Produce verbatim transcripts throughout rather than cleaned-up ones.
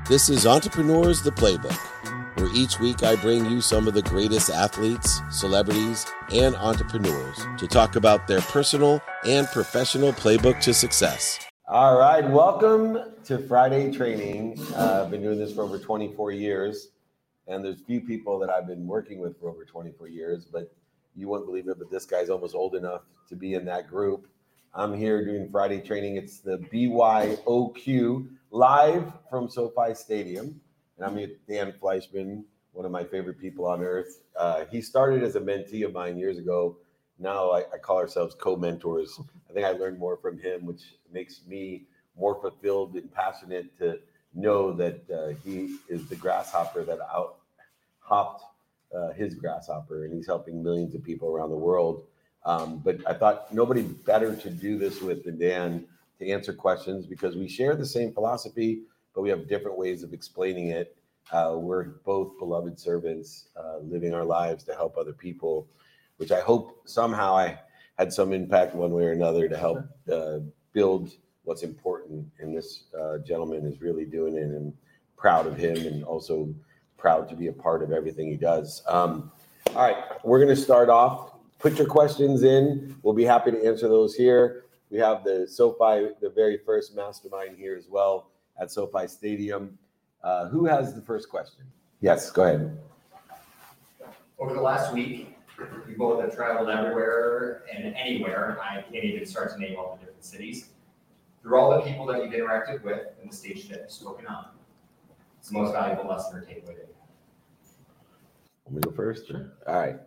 This is Entrepreneurs the Playbook, where each week I bring you some of the greatest athletes, celebrities, and entrepreneurs to talk about their personal and professional playbook to success. All right, welcome to Friday Training. Uh, I've been doing this for over twenty-four years, and there's few people that I've been working with for over twenty-four years, but you wouldn't believe it, but this guy's almost old enough to be in that group. I'm here doing Friday Training. It's the B Y O Q live from SoFi Stadium. And I'm with Dan Fleischman, one of my favorite people on earth. Uh, he started as a mentee of mine years ago. Now I, I call ourselves co-mentors. I think I learned more from him, which makes me more fulfilled and passionate to know that uh, he is the grasshopper that out hopped uh, his grasshopper, and he's helping millions of people around the world. Um, but I thought nobody better to do this with than Dan to answer questions, because we share the same philosophy, but we have different ways of explaining it. Uh, we're both beloved servants, uh, living our lives to help other people, which I hope somehow I had some impact one way or another to help uh, build what's important. And this uh, gentleman is really doing it, and I'm proud of him, and also proud to be a part of everything he does. Um, all right, we're going to start off. Put your questions in. We'll be happy to answer those here. We have the SoFi, the very first mastermind here as well at SoFi Stadium. Uh, who has the first question? Yes, go ahead. Over the last week, we both have traveled everywhere and anywhere. I can't even start to name all the different cities. Through all the people that you've interacted with and the stage that you've spoken on, it's the most valuable lesson or takeaway that you have. Want me to go first? Sure. All right.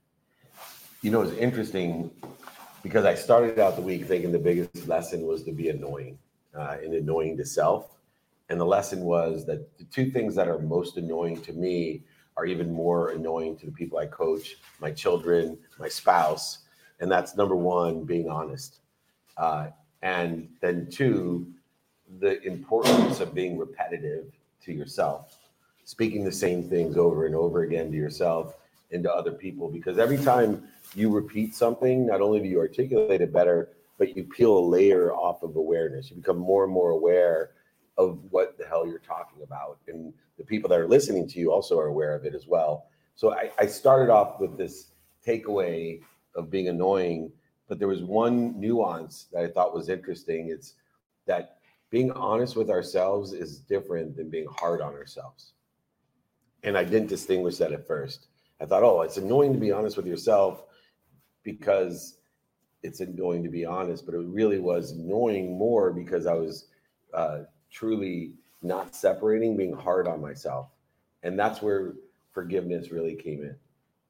You know, it's interesting because I started out the week thinking the biggest lesson was to be annoying uh, and annoying to self. And the lesson was that the two things that are most annoying to me are even more annoying to the people I coach, my children, my spouse. And that's number one, being honest. Uh, and then two, the importance of being repetitive to yourself, speaking the same things over and over again to yourself and to other people, because every time you repeat something, not only do you articulate it better, but you peel a layer off of awareness. You become more and more aware of what the hell you're talking about. And the people that are listening to you also are aware of it as well. So I, I started off with this takeaway of being annoying, but there was one nuance that I thought was interesting. It's that being honest with ourselves is different than being hard on ourselves. And I didn't distinguish that at first. I thought, oh, it's annoying to be honest with yourself because it's annoying to be honest, but it really was annoying more because I was uh, truly not separating, being hard on myself. And that's where forgiveness really came in.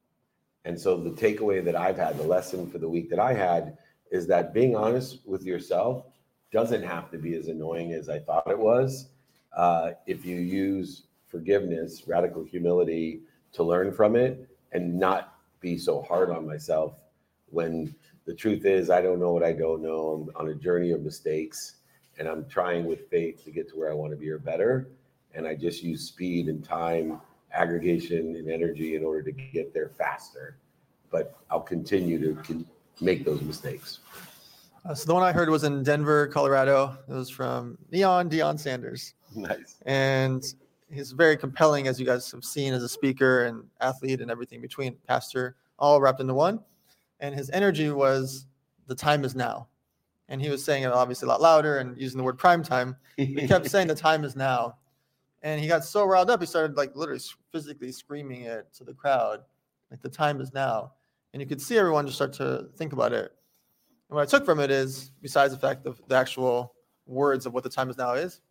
And so the takeaway that I've had, the lesson for the week that I had, is that being honest with yourself doesn't have to be as annoying as I thought it was. Uh, if you use forgiveness, radical humility, to learn from it and not be so hard on myself, when the truth is I don't know what I don't know. I'm on a journey of mistakes, and I'm trying with faith to get to where I want to be or better. And I just use speed and time, aggregation and energy in order to get there faster. But I'll continue to con- make those mistakes. Uh, so the one I heard was in Denver, Colorado. It was from Neon Deion Sanders. Nice. And he's very compelling, as you guys have seen, as a speaker and athlete and everything between, pastor, all wrapped into one. And his energy was, the time is now. And he was saying it obviously a lot louder and using the word prime time. He kept saying the time is now. And he got so riled up, he started like literally physically screaming it to the crowd, like the time is now. And you could see everyone just start to think about it. And what I took from it is, besides the fact of the actual words of what the time is now is,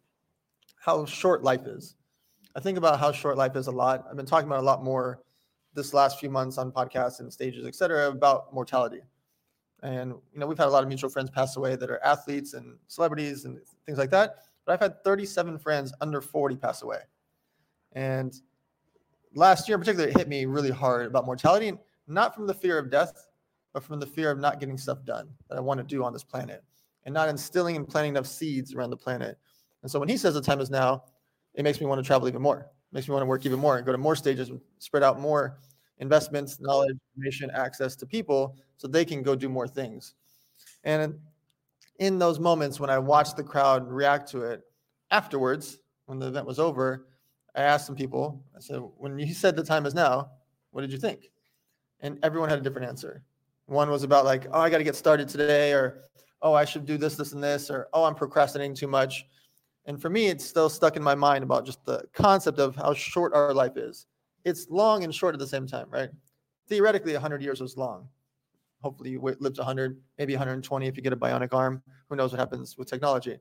how short life is. I think about how short life is a lot. I've been talking about a lot more this last few months on podcasts and stages, et cetera, about mortality. And, you know, we've had a lot of mutual friends pass away that are athletes and celebrities and things like that. But I've had thirty-seven friends under forty pass away. And last year in particular, it hit me really hard about mortality, not from the fear of death, but from the fear of not getting stuff done that I want to do on this planet and not instilling and planting enough seeds around the planet. And so when he says the time is now, it makes me want to travel even more. It makes me want to work even more and go to more stages and spread out more investments, knowledge, information, access to people so they can go do more things. And in those moments when I watch the crowd react to it, afterwards, when the event was over, I asked some people, I said, when you said the time is now, what did you think? And everyone had a different answer. One was about like, oh, I got to get started today, or, oh, I should do this, this, and this, or, oh, I'm procrastinating too much. And for me, it's still stuck in my mind about just the concept of how short our life is. It's long and short at the same time, right? Theoretically, one hundred years was long. Hopefully you live to one hundred, maybe one hundred twenty if you get a bionic arm. Who knows what happens with technology?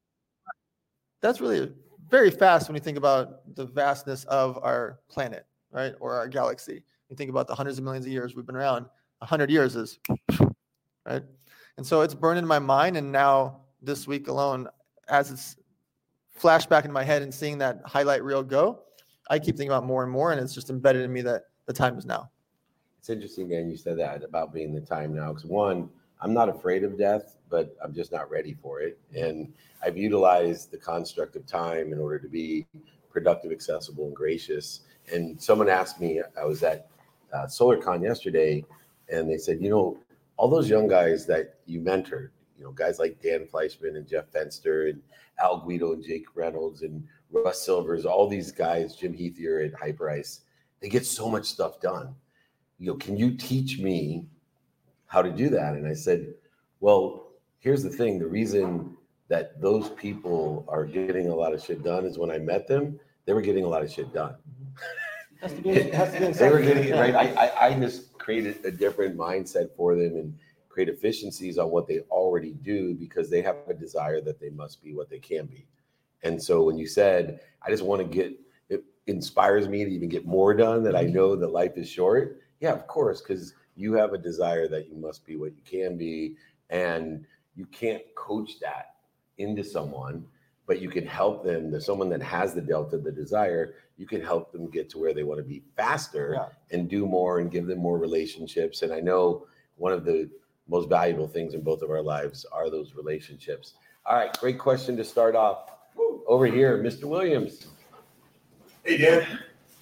That's really very fast when you think about the vastness of our planet, right? Or our galaxy. You think about the hundreds of millions of years we've been around. one hundred years is, right? And so it's burned in my mind. And now this week alone, as it's flashed back in my head and seeing that highlight reel go, I keep thinking about more and more. And it's just embedded in me that the time is now. It's interesting, Dan, you said that about being the time now. Because one, I'm not afraid of death, but I'm just not ready for it. And I've utilized the construct of time in order to be productive, accessible, and gracious. And someone asked me, I was at uh, SolarCon yesterday, and they said, you know, all those young guys that you mentored, you know, guys like Dan Fleischman and Jeff Fenster and Al Guido and Jake Reynolds and Russ Silvers, all these guys, Jim Heathier at Hyperice, they get so much stuff done. You know, can you teach me how to do that? And I said, well, here's the thing. The reason that those people are getting a lot of shit done is when I met them, they were getting a lot of shit done. Has to be, it has to be They were getting it right. I, I, I just created a different mindset for them and create efficiencies on what they already do because they have a desire that they must be what they can be. And so when you said, I just want to get, it inspires me to even get more done, that I know that life is short. Yeah, of course, because you have a desire that you must be what you can be, and you can't coach that into someone, but you can help them. There's someone that has the delta, the desire, you can help them get to where they want to be faster Yeah. and do more and give them more relationships. And I know one of the most valuable things in both of our lives are those relationships. All right, great question to start off. Over here, Mister Williams. Hey, Dan.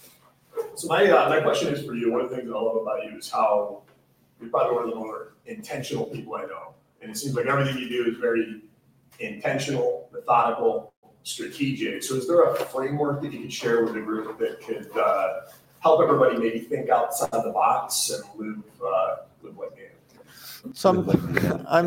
So my uh, my question is for you. One of the things that I love about you is how you're probably one of the more intentional people I know. And it seems like everything you do is very intentional, methodical, strategic. So is there a framework that you could share with the group that could uh, help everybody maybe think outside the box and live uh, live like Dan? So I'm, I'm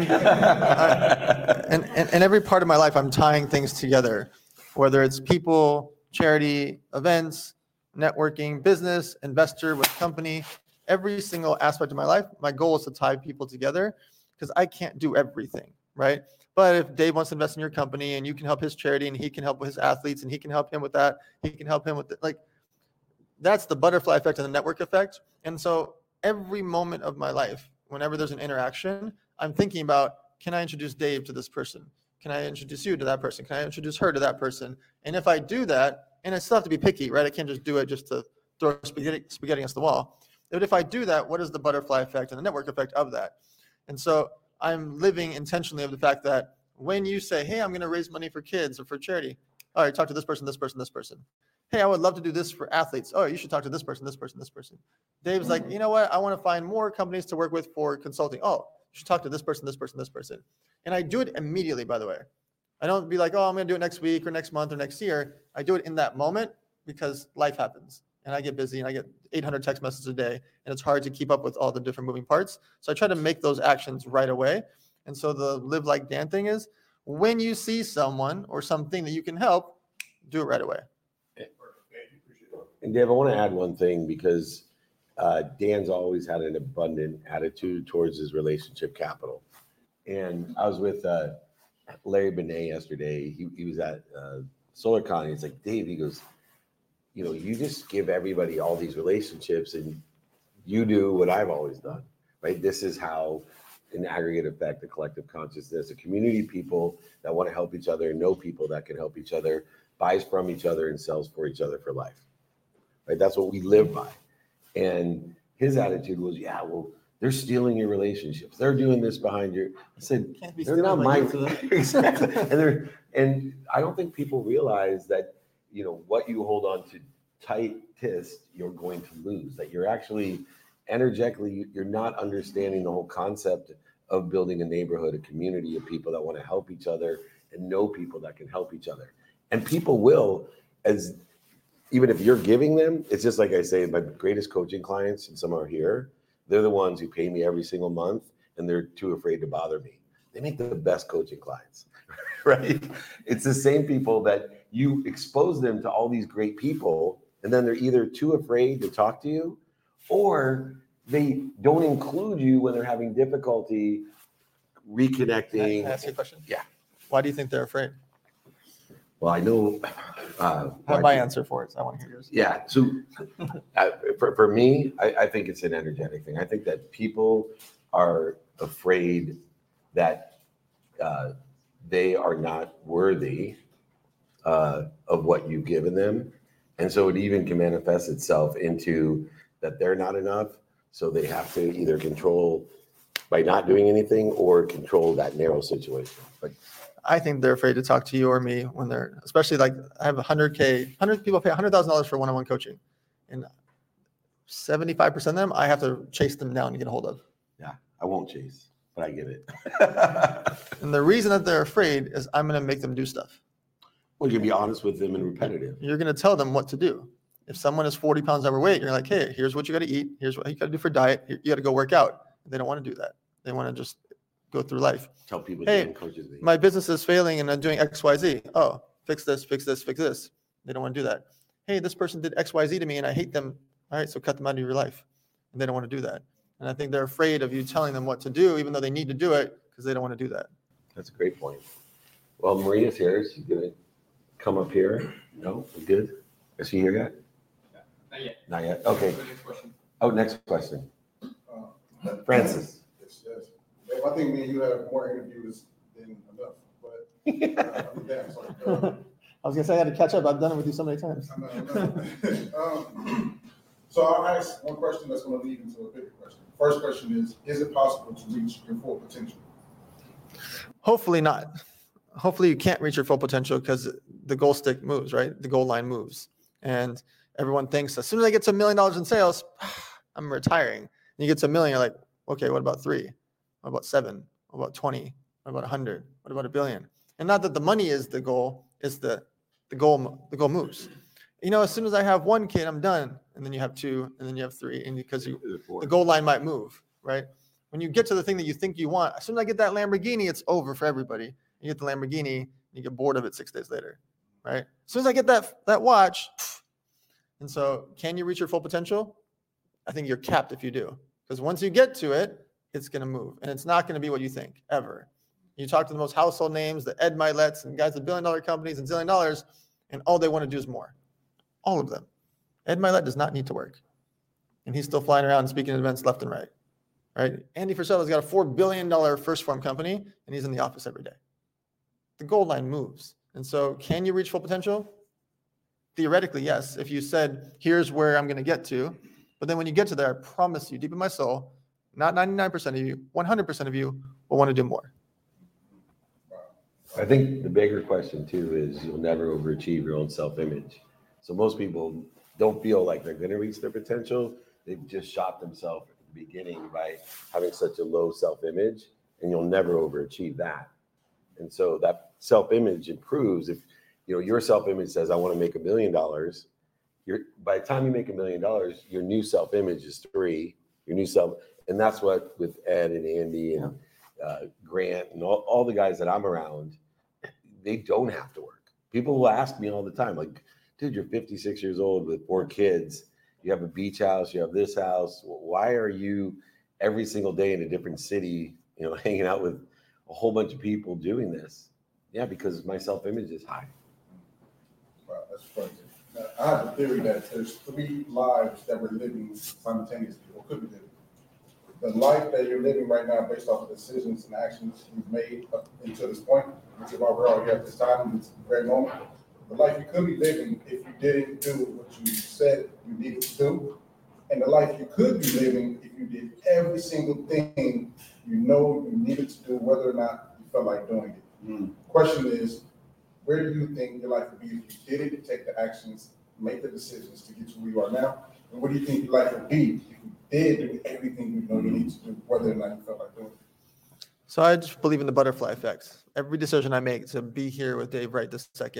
I, and, and, and every part of my life, I'm tying things together, whether it's people, charity, events, networking, business, investor with company, every single aspect of my life. My goal is to tie people together because I can't do everything, right? But if Dave wants to invest in your company and you can help his charity and he can help with his athletes and he can help him with that, he can help him with it. Like, that's the butterfly effect and the network effect. And so every moment of my life, whenever there's an interaction, I'm thinking about, can I introduce Dave to this person? Can I introduce you to that person? Can I introduce her to that person? And if I do that, and I still have to be picky, right? I can't just do it just to throw spaghetti, spaghetti against the wall. But if I do that, what is the butterfly effect and the network effect of that? And so I'm living intentionally of the fact that when you say, hey, I'm going to raise money for kids or for charity, all right, talk to this person, this person, this person. Hey, I would love to do this for athletes. Oh, you should talk to this person, this person, this person. Dave's like, you know what? I want to find more companies to work with for consulting. Oh, you should talk to this person, this person, this person. And I do it immediately, by the way. I don't be like, oh, I'm going to do it next week or next month or next year. I do it in that moment because life happens and I get busy and I get eight hundred text messages a day and it's hard to keep up with all the different moving parts. So I try to make those actions right away. And so the live like Dan thing is when you see someone or something that you can help, do it right away. And Dave, I want to add one thing because uh, Dan's always had an abundant attitude towards his relationship capital. And I was with uh, Larry Benet yesterday. He, he was at uh, SolarCon. He's like, Dave, he goes, you know, you just give everybody all these relationships and you do what I've always done, right? This is how an aggregate effect, a collective consciousness, a community of people that want to help each other, know people that can help each other, buys from each other and sells for each other for life, right? That's what we live by. And his attitude was, yeah, well, they're stealing your relationships. They're doing this behind your. I said, they're not my. Exactly. And they're, and I don't think people realize that, you know, what you hold on to tightest, you're going to lose. That you're actually energetically, you're not understanding the whole concept of building a neighborhood, a community of people that want to help each other and know people that can help each other. And people will, as even if you're giving them, it's just like I say, my greatest coaching clients, and some are here, they're the ones who pay me every single month and they're too afraid to bother me. They make the best coaching clients, right? It's the same people that you expose them to all these great people, and then they're either too afraid to talk to you, or they don't include you when they're having difficulty reconnecting. Can I ask you a question? Yeah. Why do you think they're afraid? Well, I know. Uh, I have my answer for it, so I want to hear yours. Yeah. So uh, for, for me, I, I think it's an energetic thing. I think that people are afraid that uh, they are not worthy uh, of what you've given them. And so it even can manifest itself into that they're not enough. So they have to either control by not doing anything or control that narrow situation. But I think they're afraid to talk to you or me when they're, especially like I have one hundred K, one hundred people pay one hundred thousand dollars for one-on-one coaching. And seventy-five percent of them, I have to chase them down to get a hold of. yeah, I won't chase, but I get it. And the reason that they're afraid is I'm going to make them do stuff. Well, you can be honest with them and repetitive. You're going to tell them what to do. If someone is forty pounds overweight, you're like, hey, here's what you got to eat. Here's what you got to do for diet. You got to go work out. They don't want to do that. They want to just go through life. Tell people Hey, doing coaches me. My business is failing and I'm doing X, Y, Z. Oh, fix this, fix this, fix this. They don't want to do that. Hey, this person did X, Y, Z to me and I hate them. All right, so cut them out of your life. And they don't want to do that. And I think they're afraid of you telling them what to do, even though they need to do it because they don't want to do that. That's a great point. Well, Maria's here. She's gonna come up here. No, we good? Is she here yet? Not yet. Not yet. Okay. Next question. Oh, next question. Uh, Francis. Yes, yes. If I think me and you have more interviews than enough, but uh, I'm damn sorry. Uh, I was going to say I had to catch up. I've done it with you so many times. I know, I know. um, so I'll ask one question that's going to lead into a bigger question. First question is, is it possible to reach your full potential? Hopefully not. Hopefully you can't reach your full potential because the goal stick moves, right? The goal line moves. And everyone thinks as soon as I get to a million dollars in sales, I'm retiring. And you get to a million, you're like, okay, what about three? What about seven? What about twenty? What about a hundred? What about a billion? And not that the money is the goal, it's the the goal, the goal moves. You know, as soon as I have one kid, I'm done. And then you have two, and then you have three. And because you, the goal line might move, right? When you get to the thing that you think you want, as soon as I get that Lamborghini, it's over for everybody. You get the Lamborghini, you get bored of it six days later, right? As soon as I get that that watch, and so can you reach your full potential? I think you're capped if you do. Because once you get to it, it's going to move. And it's not going to be what you think, ever. You talk to the most household names, the Ed Milets and guys with billion dollar companies and zillion dollars, and all they want to do is more. All of them. Ed Milet does not need to work. And he's still flying around and speaking at events left and right. Right? Andy Frisella's got a four billion dollars first form company, and he's in the office every day. The goal line moves. And so can you reach full potential? Theoretically, yes. If you said, here's where I'm going to get to. But then when you get to there, I promise you, deep in my soul, not ninety-nine percent of you, one hundred percent of you will want to do more. I think the bigger question too is you'll never overachieve your own self-image. So most people don't feel like they're going to reach their potential. They've just shot themselves at the beginning by having such a low self-image, and you'll never overachieve that. And so that self-image improves if, you know, your self-image says, I want to make a million dollars. You're, by the time you make a million dollars, your new self-image is three, your new self. And that's what with Ed and Andy and uh, Grant and all, all the guys that I'm around, they don't have to work. People will ask me all the time, like, dude, you're fifty-six years old with four kids. You have a beach house, you have this house. Why are you every single day in a different city, you know, hanging out with a whole bunch of people doing this? Yeah, because my self-image is high. Wow, that's crazy. Now, I have a theory that there's three lives that we're living simultaneously, or could be living. The life that you're living right now, based off of decisions and actions you've made up until this point, which is why we're all here at this time, this very moment. The life you could be living if you didn't do what you said you needed to do, and the life you could be living if you did every single thing you know you needed to do, whether or not you felt like doing it. Mm. Question is, where do you think your life would be if you didn't take the actions, make the decisions to get to where you are now? And what do you think your life would be if you did do everything you know you need to do, whether or not you felt like doing it? So I just believe in the butterfly effect. Every decision I make to be here with Dave right this second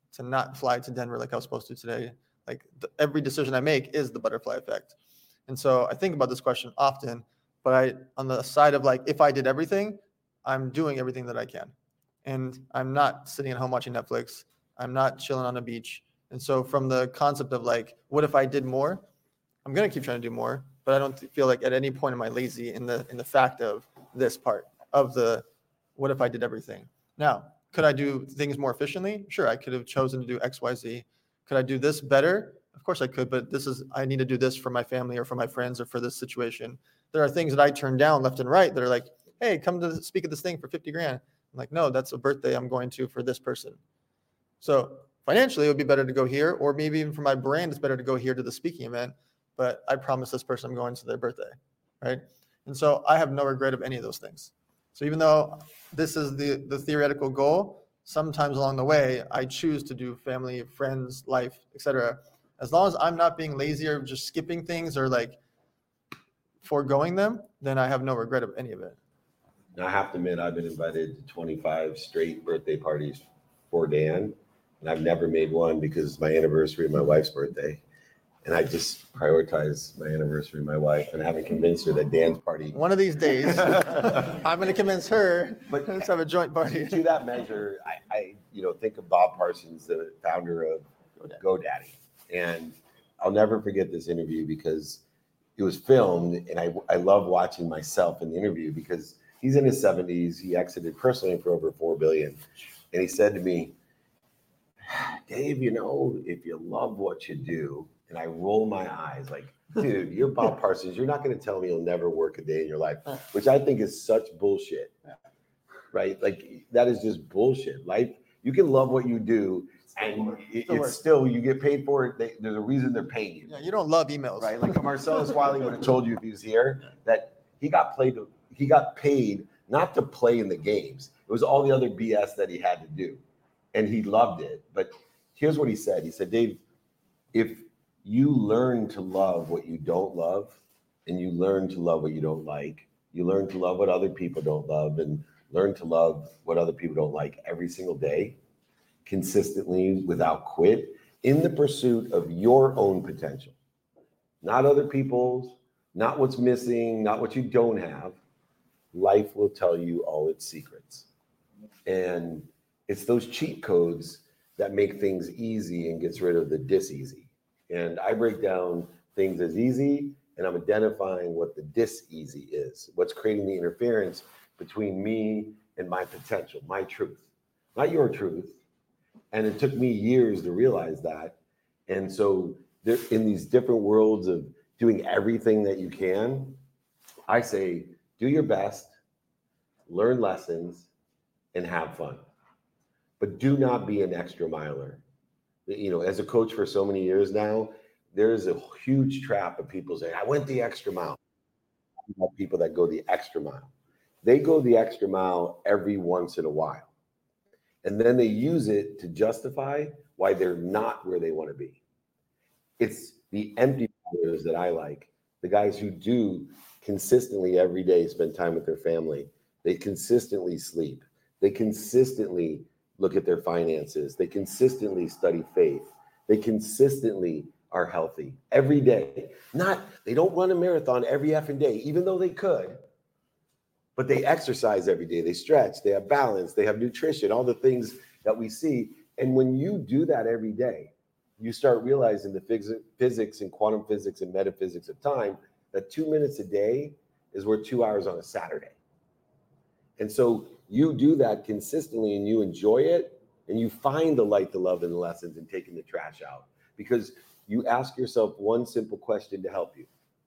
to not fly to Denver like I was supposed to today. Like the, every decision I make is the butterfly effect. And so I think about this question often, but I, on the side of like, if I did everything, I'm doing everything that I can. And I'm not sitting at home watching Netflix. I'm not chilling on a beach. And so from the concept of like, what if I did more? I'm going to keep trying to do more, but I don't feel like at any point am I lazy in the, in the fact of this part of the, what if I did everything? Now, could I do things more efficiently? Sure. I could have chosen to do X, Y, Z. Could I do this better? Of course I could, but this is, I need to do this for my family or for my friends or for this situation. There are things that I turn down left and right that are like, hey, come to speak at this thing for fifty grand. I'm like, no, that's a birthday I'm going to for this person. So financially, it would be better to go here, or maybe even for my brand, it's better to go here to the speaking event. But I promise this person I'm going to their birthday, right? And so I have no regret of any of those things. So even though this is the, the theoretical goal, sometimes along the way, I choose to do family, friends, life, et cetera. As long as I'm not being lazy or just skipping things or like foregoing them, then I have no regret of any of it. Now, I have to admit, I've been invited to twenty-five straight birthday parties for Dan, and I've never made one because it's my anniversary of my wife's birthday. And I just prioritize my anniversary of my wife, and I haven't convinced her that Dan's party. One of these days, I'm going to convince her. But Let's have a joint party. To that measure, I, I, you know, think of Bob Parsons, the founder of GoDaddy. And I'll never forget this interview because it was filmed, and I, I love watching myself in the interview because he's in his seventies. He exited personally for over four billion dollars. And he said to me, Dave, you know, if you love what you do, and I roll my eyes like, dude, you're Bob Parsons. You're not going to tell me you'll never work a day in your life, which I think is such bullshit, right? Like that is just bullshit. Life, you can love what you do, and it, Still work. it's still, you get paid for it. They, there's a reason they're paying you, Yeah, you don't love emails, right? Like Marcellus Wiley would have told you if he was here that he got played, he got paid not to play in the games. It was all the other B S that he had to do, and he loved it. But here's what he said. He said, Dave, if you learn to love what you don't love, and you learn to love what you don't like, you learn to love what other people don't love, and learn to love what other people don't like every single day, consistently, without quit, in the pursuit of your own potential, not other people's, not what's missing, not what you don't have. Life will tell you all its secrets. And it's those cheat codes that make things easy and gets rid of the dis-easy. And I break down things as easy, and I'm identifying what the dis-easy is, what's creating the interference between me and my potential, my truth, not your truth. And it took me years to realize that. And so there, in these different worlds of doing everything that you can, I say, do your best, learn lessons, and have fun. But do not be an extra miler. You know, as a coach for so many years now, there's a huge trap of people saying, I went the extra mile. People that go the extra mile. They go the extra mile every once in a while. And then they use it to justify why they're not where they want to be. It's the empty players that I like, the guys who do consistently every day spend time with their family. They consistently sleep. They consistently look at their finances. They consistently study faith. They consistently are healthy every day. Not, they don't run a marathon every effing day, even though they could, but they exercise every day. They stretch, they have balance, they have nutrition, all the things that we see. And when you do that every day, you start realizing the phys- physics and quantum physics and metaphysics of time, that two minutes a day is worth two hours on a Saturday. And so you do that consistently and you enjoy it, and you find the light, the love, and the lessons in taking the trash out, because you ask yourself one simple question to help you.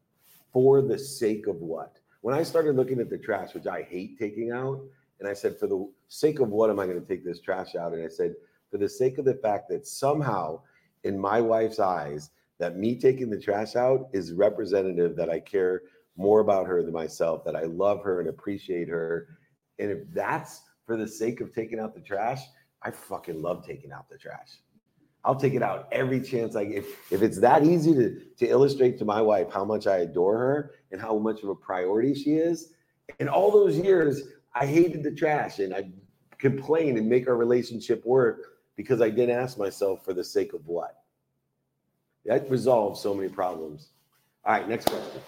For the sake of what? When I started looking at the trash, which I hate taking out, and I said, for the sake of what am I going to take this trash out? And I said, for the sake of the fact that somehow in my wife's eyes, that me taking the trash out is representative that I care more about her than myself, that I love her and appreciate her. And if that's for the sake of taking out the trash, I fucking love taking out the trash. I'll take it out every chance I get. If, if it's that easy to, to illustrate to my wife how much I adore her and how much of a priority she is. In all those years, I hated the trash and I complain and make our relationship work because I did ask myself, for the sake of what? That resolves so many problems. All right, next question.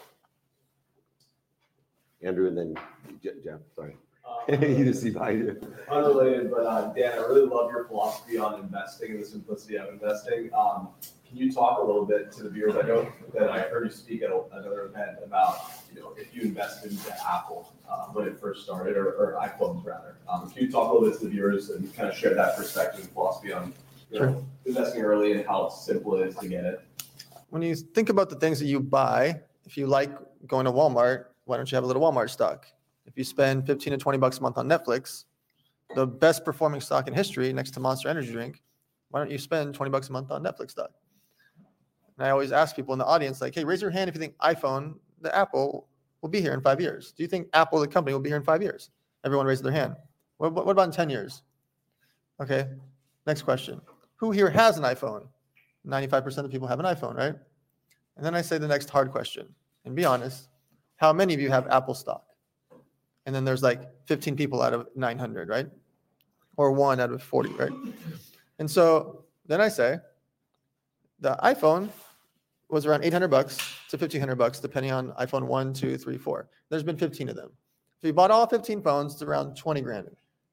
Andrew, and then Je- Jeff, sorry. Um, You just see behind you. Unrelated, but uh, Dan, I really love your philosophy on investing and the simplicity of investing. Um, can you talk a little bit to the viewers? I know that I heard you speak at a, another event about, you know, if you invested into Apple uh, when it first started, or, or iPhones rather. Um, can you talk a little bit to the viewers and kind of share that perspective and philosophy on, you know, Sure. investing early and how simple it is to get it? When you think about the things that you buy, if you like going to Walmart, why don't you have a little Walmart stock? If you spend fifteen to twenty bucks a month on Netflix, the best performing stock in history next to Monster Energy Drink, why don't you spend twenty bucks a month on Netflix stock? And I always ask people in the audience, like, hey, raise your hand if you think iPhone, the Apple, will be here in five years. Do you think Apple, the company, will be here in five years? Everyone raised their hand. What, what about in ten years? Okay, next question. Who here has an iPhone? ninety-five percent of people have an iPhone, right? And then I say the next hard question, and be honest, how many of you have Apple stock? And then there's like fifteen people out of nine hundred, right? Or one out of forty, right? And so then I say, the iPhone was around eight hundred bucks to fifteen hundred bucks, depending on iPhone one, two, three, four. There's been fifteen of them. If you bought all fifteen phones, it's around twenty grand.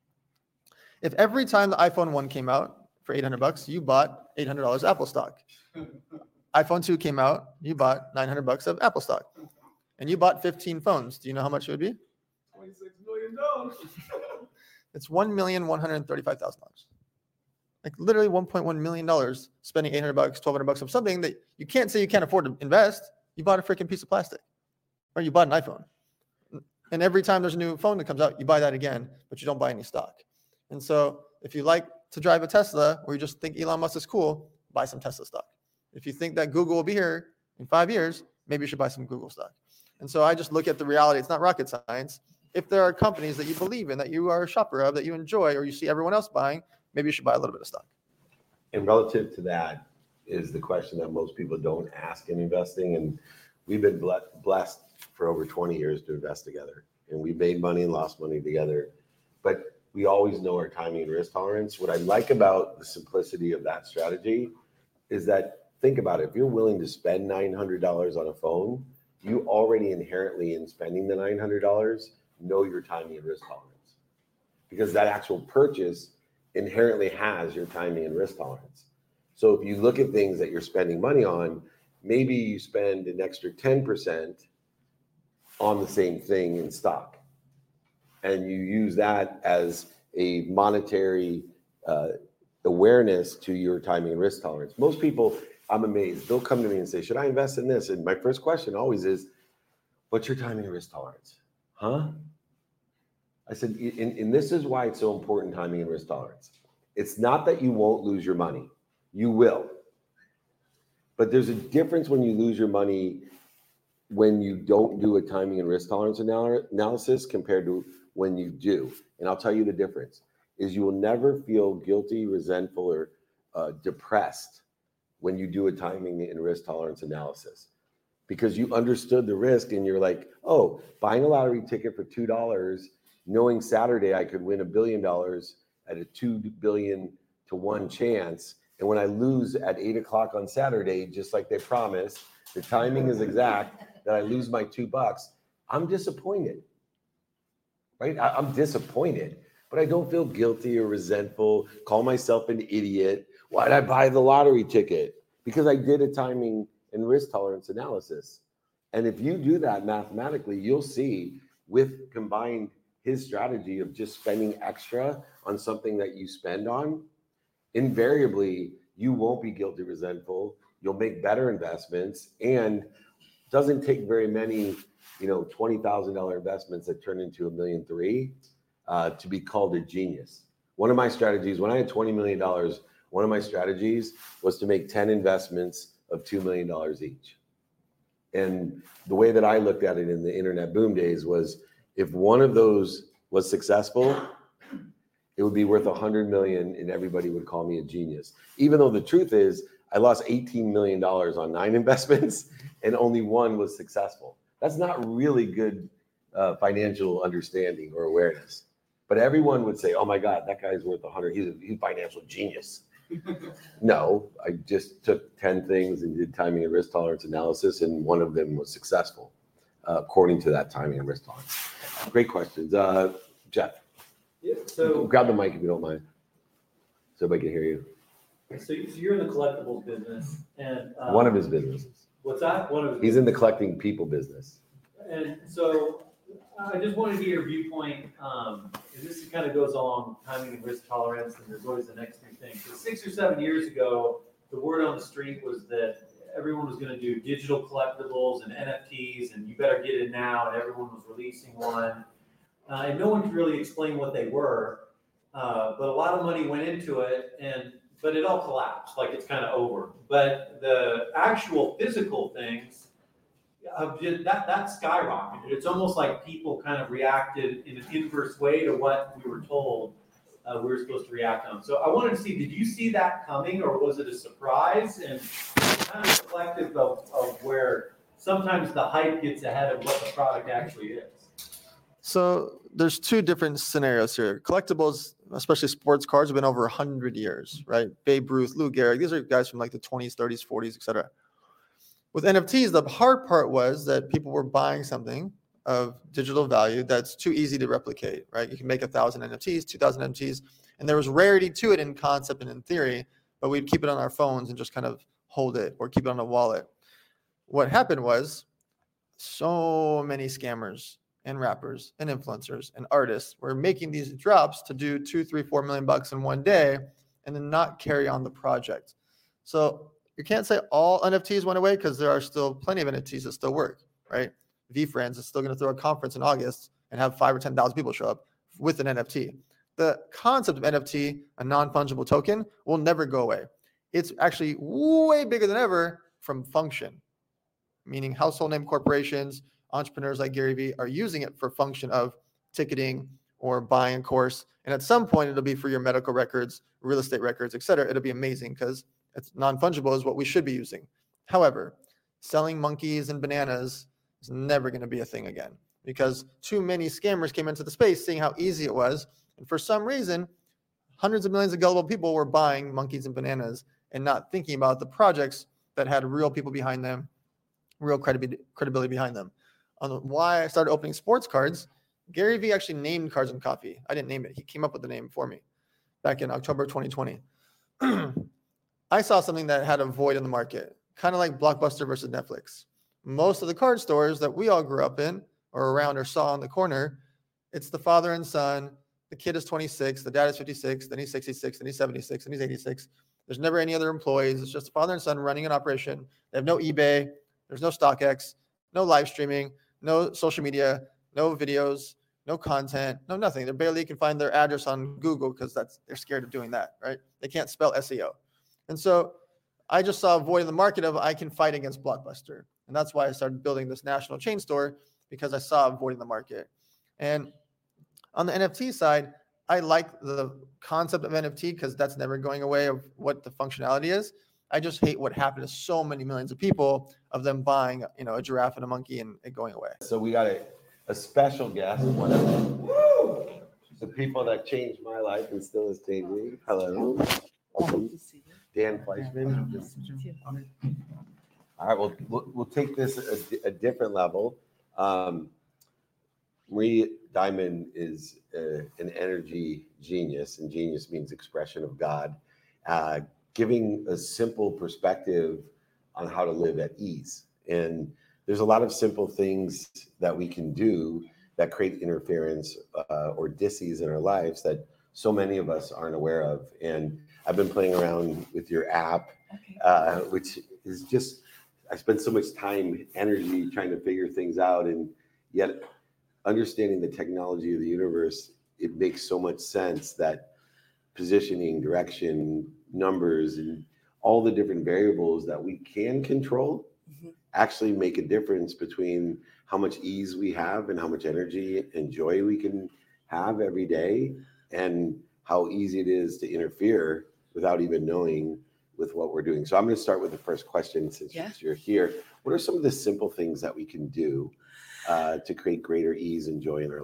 If every time the iPhone one came out for eight hundred bucks, you bought eight hundred dollars Apple stock. iPhone two came out, you bought nine hundred bucks of Apple stock. And you bought fifteen phones. Do you know how much it would be? twenty-six million dollars. It's one million one hundred thirty-five thousand dollars. Like literally one point one million dollars spending eight hundred bucks, twelve hundred bucks on something that you can't say you can't afford to invest. You bought a freaking piece of plastic, or you bought an iPhone. And every time there's a new phone that comes out, you buy that again, but you don't buy any stock. And so if you like to drive a Tesla, or you just think Elon Musk is cool, buy some Tesla stock. If you think that Google will be here in five years, maybe you should buy some Google stock. And so I just look at the reality. It's not rocket science. If there are companies that you believe in, that you are a shopper of, that you enjoy, or you see everyone else buying, maybe you should buy a little bit of stock. And relative to that is the question that most people don't ask in investing. And we've been ble- blessed for over twenty years to invest together. And we made money and lost money together. But we always know our timing and risk tolerance. What I like about the simplicity of that strategy is that, think about it, if you're willing to spend nine hundred dollars on a phone, you already inherently, in spending the nine hundred dollars, know your timing and risk tolerance. Because that actual purchase inherently has your timing and risk tolerance. So if you look at things that you're spending money on, maybe you spend an extra ten percent on the same thing in stock. And you use that as a monetary uh, awareness to your timing and risk tolerance. Most people, I'm amazed, they'll come to me and say, should I invest in this? And my first question always is, what's your timing and risk tolerance? Huh? I said, and, and this is why it's so important, timing and risk tolerance. It's not that you won't lose your money. You will. But there's a difference when you lose your money when you don't do a timing and risk tolerance anal- analysis compared to when you do. And I'll tell you the difference is you will never feel guilty, resentful, or uh, depressed when you do a timing and risk tolerance analysis, because you understood the risk and you're like, oh, buying a lottery ticket for two dollars, knowing Saturday I could win a billion dollars at a two billion to one chance. And when I lose at eight o'clock on Saturday, just like they promised, the timing is exact, that I lose my two bucks, I'm disappointed, right? I, I'm disappointed, but I don't feel guilty or resentful, call myself an idiot. Why'd I buy the lottery ticket? Because I did a timing and risk tolerance analysis. And if you do that mathematically, you'll see with combined his strategy of just spending extra on something that you spend on, invariably, you won't be guilty, resentful. You'll make better investments, and doesn't take very many, you know, twenty thousand dollars investments that turn into a million three uh, to be called a genius. One of my strategies, when I had twenty million dollars, one of my strategies was to make ten investments of two million dollars each. And the way that I looked at it in the internet boom days was, if one of those was successful, it would be worth a hundred million and everybody would call me a genius. Even though the truth is I lost eighteen million dollars on nine investments and only one was successful. That's not really good uh, financial understanding or awareness. But everyone would say, oh my God, that guy's worth a hundred, he's a, he's a financial genius. No, I just took ten things and did timing and risk tolerance analysis, and one of them was successful, uh, according to that timing and risk tolerance. Great questions. Uh, Jeff, Yeah, so, grab the mic if you don't mind, so everybody can hear you. so you- so you're in the collectibles business and. uh, One of his businesses. What's that? One of his. He's in the collecting people business. And so I just wanted to get your viewpoint, um, and this kind of goes along timing and risk tolerance, and there's always the next new thing. So six or seven years ago, the word on the street was that everyone was gonna do digital collectibles and N F Ts, and you better get in now, and everyone was releasing one. Uh, and no one could really explain what they were, uh, but a lot of money went into it, and, but it all collapsed, like it's kind of over. But the actual physical things, Uh, that, that skyrocketed. It's almost like people kind of reacted in an inverse way to what we were told uh, we were supposed to react on. So I wanted to see, did you see that coming, or was it a surprise? And kind of reflective of, of where sometimes the hype gets ahead of what the product actually is. So there's two different scenarios here. Collectibles, especially sports cards, have been over one hundred years, right? Babe Ruth, Lou Gehrig, these are guys from like the twenties, thirties, forties, et cetera. With N F Ts, the hard part was that people were buying something of digital value that's too easy to replicate, right? You can make a thousand N F Ts, two thousand N F Ts, and there was rarity to it in concept and in theory, but we'd keep it on our phones and just kind of hold it or keep it on a wallet. What happened was so many scammers and rappers and influencers and artists were making these drops to do two, three, four million bucks in one day and then not carry on the project. So you can't say all N F Ts went away because there are still plenty of N F Ts that still work, right? VeeFriends is still going to throw a conference in August and have five or ten thousand people show up with an N F T. The concept of N F T, a non-fungible token, will never go away. It's actually way bigger than ever from function, meaning household name corporations, entrepreneurs like Gary Vee are using it for function of ticketing or buying a course. And at some point, it'll be for your medical records, real estate records, et cetera. It'll be amazing because it's non-fungible is what we should be using. However, selling monkeys and bananas is never going to be a thing again because too many scammers came into the space seeing how easy it was. And for some reason, hundreds of millions of gullible people were buying monkeys and bananas and not thinking about the projects that had real people behind them, real credibility credibility behind them. On why I started opening sports cards, Gary Vee actually named Cards and Coffee. I didn't name it. He came up with the name for me back in October twenty twenty. I saw something that had a void in the market, kind of like Blockbuster versus Netflix. Most of the card stores that we all grew up in or around or saw on the corner, it's the father and son. The kid is twenty-six, the dad is fifty-six, then he's sixty-six, then he's seventy-six, then he's eighty-six. There's never any other employees. It's just a father and son running an operation. They have no eBay. There's no StockX, no live streaming, no social media, no videos, no content, no nothing. They barely can find their address on Google because that's they're scared of doing that, right? They can't spell S E O. And so I just saw a void in the market of I can fight against Blockbuster. And that's why I started building this national chain store because I saw a void in the market. And on the N F T side, I like the concept of N F T because that's never going away of what the functionality is. I just hate what happened to so many millions of people of them buying, you know, a giraffe and a monkey and it going away. So we got a, a special guest, one of them. Woo! The people that changed my life and still has changed me. Hello. Welcome. Dan Fleischman. All right, well, we'll, we'll take this a, a different level. Um, Marie Diamond is uh, an energy genius, and genius means expression of God, uh, giving a simple perspective on how to live at ease. And there's a lot of simple things that we can do that create interference uh, or dis-ease in our lives that so many of us aren't aware of. And I've been playing around with your app, uh, which is just, I spend so much time, energy trying to figure things out, and yet understanding the technology of the universe, it makes so much sense that positioning, direction, numbers, and all the different variables that we can control mm-hmm. actually make a difference between how much ease we have and how much energy and joy we can have every day, and how easy it is to interfere without even knowing with what we're doing. So I'm going to start with the first question since yeah. you're here. What are some of the simple things that we can do uh, to create greater ease and joy in our life?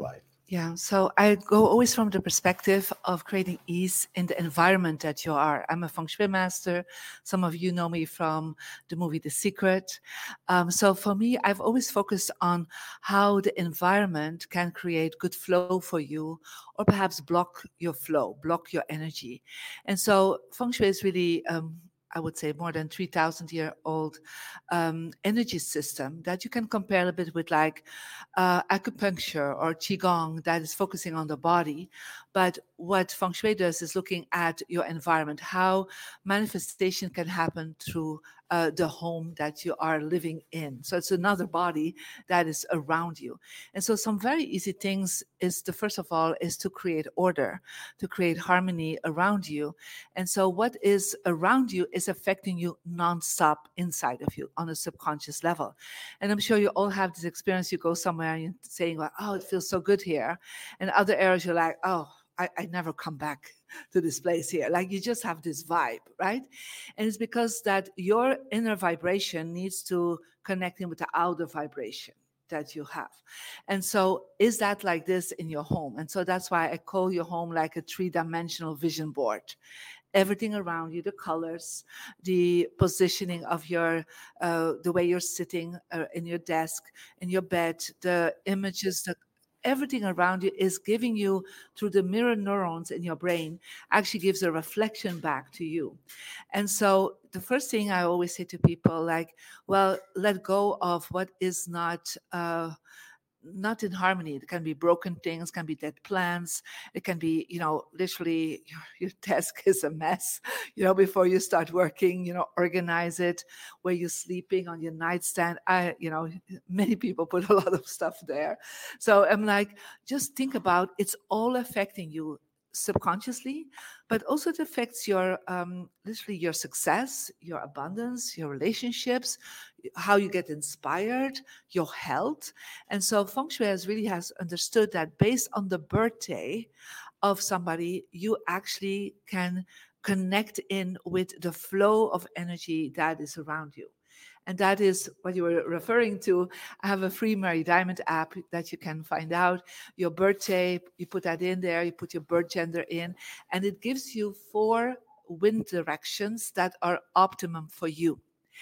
Yeah, so I go always from the perspective of creating ease in the environment that you are. I'm a feng shui master. Some of you know me from the movie The Secret. Um, so for me, I've always focused on how the environment can create good flow for you, or perhaps block your flow, block your energy. And so feng shui is really, um, I would say, more than three thousand year old um, energy system that you can compare a bit with like uh, acupuncture or qigong that is focusing on the body. But what feng shui does is looking at your environment, how manifestation can happen through uh, the home that you are living in. So it's another body that is around you. And so some very easy things is the first of all is to create order, to create harmony around you. And so what is around you is affecting you nonstop inside of you on a subconscious level. And I'm sure you all have this experience. You go somewhere and you're saying, well, oh, it feels so good here. And other areas you're like, oh, I, I never come back to this place here. Like you just have this vibe, right? And it's because that your inner vibration needs to connect in with the outer vibration that you have. And so is that like this in your home? And so that's why I call your home like a three-dimensional vision board. Everything around you, the colors, the positioning of your, uh, the way you're sitting uh, in your desk, in your bed, the images, the everything around you is giving you, through the mirror neurons in your brain, actually gives a reflection back to you. And so the first thing I always say to people, like, well, let go of what is not uh, not in harmony. It can be broken things, can be dead plants. It can be, you know, literally your, your desk is a mess, you know, before you start working, you know, organize it. Where you're sleeping on your nightstand. I, you know, many people put a lot of stuff there. So I'm like, just think about it's all affecting you subconsciously, but also it affects your um, literally your success, your abundance, your relationships, how you get inspired, your health. And so feng shui has really has understood that based on the birthday of somebody, you actually can connect in with the flow of energy that is around you. And that is what you were referring to. I have a free Mary Diamond app that you can find out your birthday. You put that in there, you put your birth gender in, and it gives you four wind directions that are optimum for you.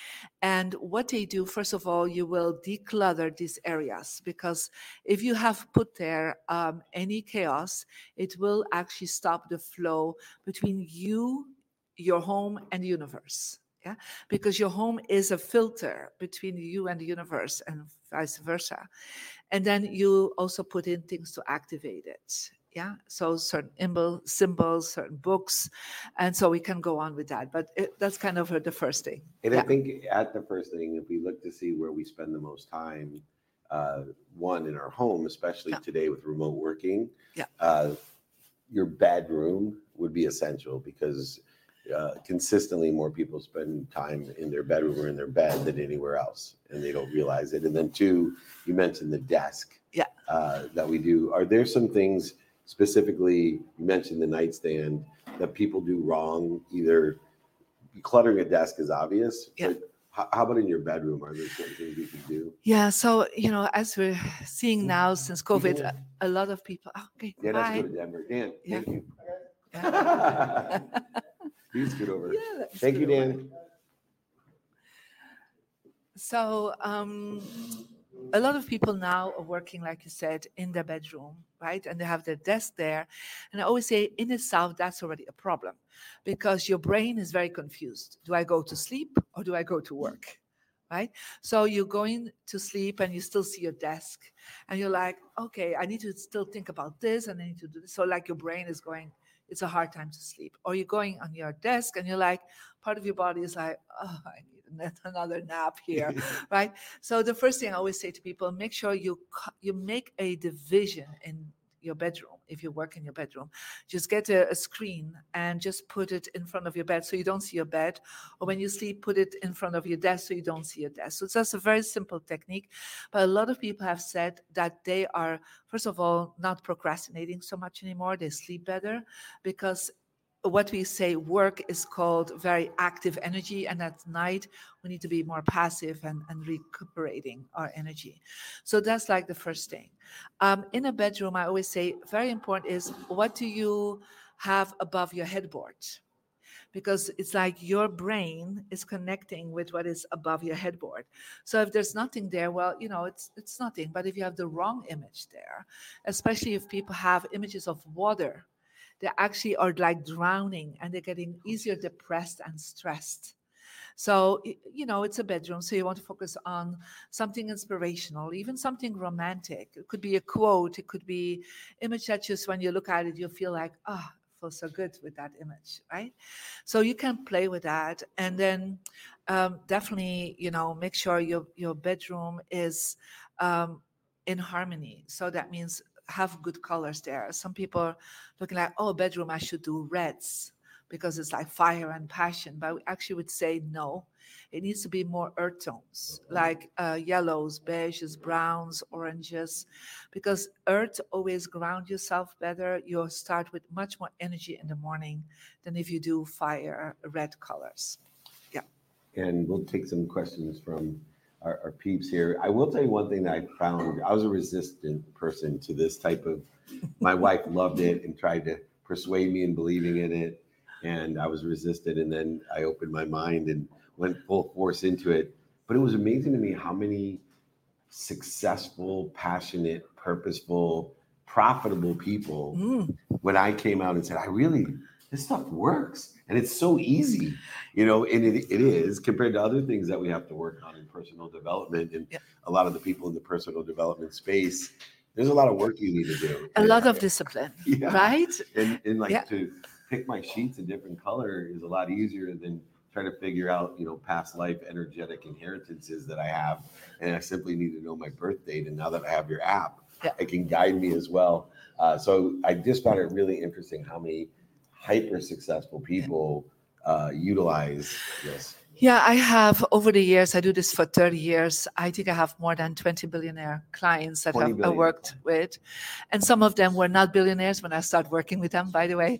And what they do, first of all, you will declutter these areas, because if you have put there um, any chaos, it will actually stop the flow between you, your home, and the universe. Yeah, because your home is a filter between you and the universe and vice versa. And then you also put in things to activate it. Yeah, so certain symbol, symbols, certain books, and so we can go on with that. But it, that's kind of the first thing. And yeah. I think at the first thing, if we look to see where we spend the most time, uh, one in our home, especially Yeah. today with remote working, Yeah. uh, your bedroom would be essential, because uh, consistently more people spend time in their bedroom or in their bed than anywhere else, and they don't realize it. And then two, you mentioned the desk Yeah. uh, that we do. Are there some things specifically, you mentioned the nightstand, that people do wrong? Either cluttering a desk is obvious, Yeah. but how, how about in your bedroom? Are there certain things you can do? Yeah, so you know, as we're seeing now since COVID, Yeah. a, a lot of people. oh, Okay, Dan has to bye. go to Denver. Dan, Yeah. thank you. Yeah. Please scoot over. Yeah, let's Thank you, do it. Dan. So um, a lot of people now are working, like you said, in their bedroom, right? And they have their desk there. And I always say, in itself, that's already a problem, because your brain is very confused. Do I go to sleep or do I go to work? Right? So you're going to sleep and you still see your desk and you're like, okay, I need to still think about this and I need to do this. So like your brain is going, it's a hard time to sleep. Or you're going on your desk and you're like, part of your body is like, oh, I need another nap here, right? So the first thing I always say to people, make sure you you make a division in your bedroom. If you work in your bedroom, just get a, a screen and just put it in front of your bed so you don't see your bed. Or when you sleep, put it in front of your desk so you don't see your desk. So it's just a very simple technique. But a lot of people have said that they are, first of all, not procrastinating so much anymore. They sleep better because what we say work is called very active energy, and at night we need to be more passive and, and recuperating our energy. So that's like the first thing. Um, in a bedroom, I always say very important is what do you have above your headboard? Because it's like your brain is connecting with what is above your headboard. So if there's nothing there, well, you know, it's it's nothing. But if you have the wrong image there, especially if people have images of water, they actually are like drowning and they're getting easier depressed and stressed. So, you know, it's a bedroom, so you want to focus on something inspirational, even something romantic. It could be a quote, it could be image that just when you look at it, you feel like, ah, oh, I feel so good with that image, right? So you can play with that. And then um, definitely, you know, make sure your, your bedroom is um, in harmony. So that means have good colors there. Some people are looking like, oh, bedroom, I should do reds because it's like fire and passion. But we actually would say no. It needs to be more earth tones, like uh, yellows, beiges, browns, oranges, because earth always ground yourself better. You'll start with much more energy in the morning than if you do fire, red colors. Yeah. And we'll take some questions from our, our peeps here. I will tell you one thing that I found. I was a resistant person to this type of, my wife loved it and tried to persuade me in believing in it. And I was resistant. And then I opened my mind and went full force into it. But it was amazing to me how many successful, passionate, purposeful, profitable people, mm. when I came out and said, I really, this stuff works. And it's so easy, you know, and it, it is compared to other things that we have to work on in personal development. And yeah. a lot of the people in the personal development space, there's a lot of work you need to do. A lot of discipline, yeah. right? And, and like yeah. to pick my sheets a different color is a lot easier than trying to figure out, you know, past life energetic inheritances that I have. And I simply need to know my birth date. And now that I have your app, yeah. it can guide me as well. Uh, so I just found it really interesting how many hyper successful people uh, utilize this. Yeah, I have over the years, I do this for thirty years. I think I have more than twenty billionaire clients that have I worked with. And some of them were not billionaires when I started working with them, by the way.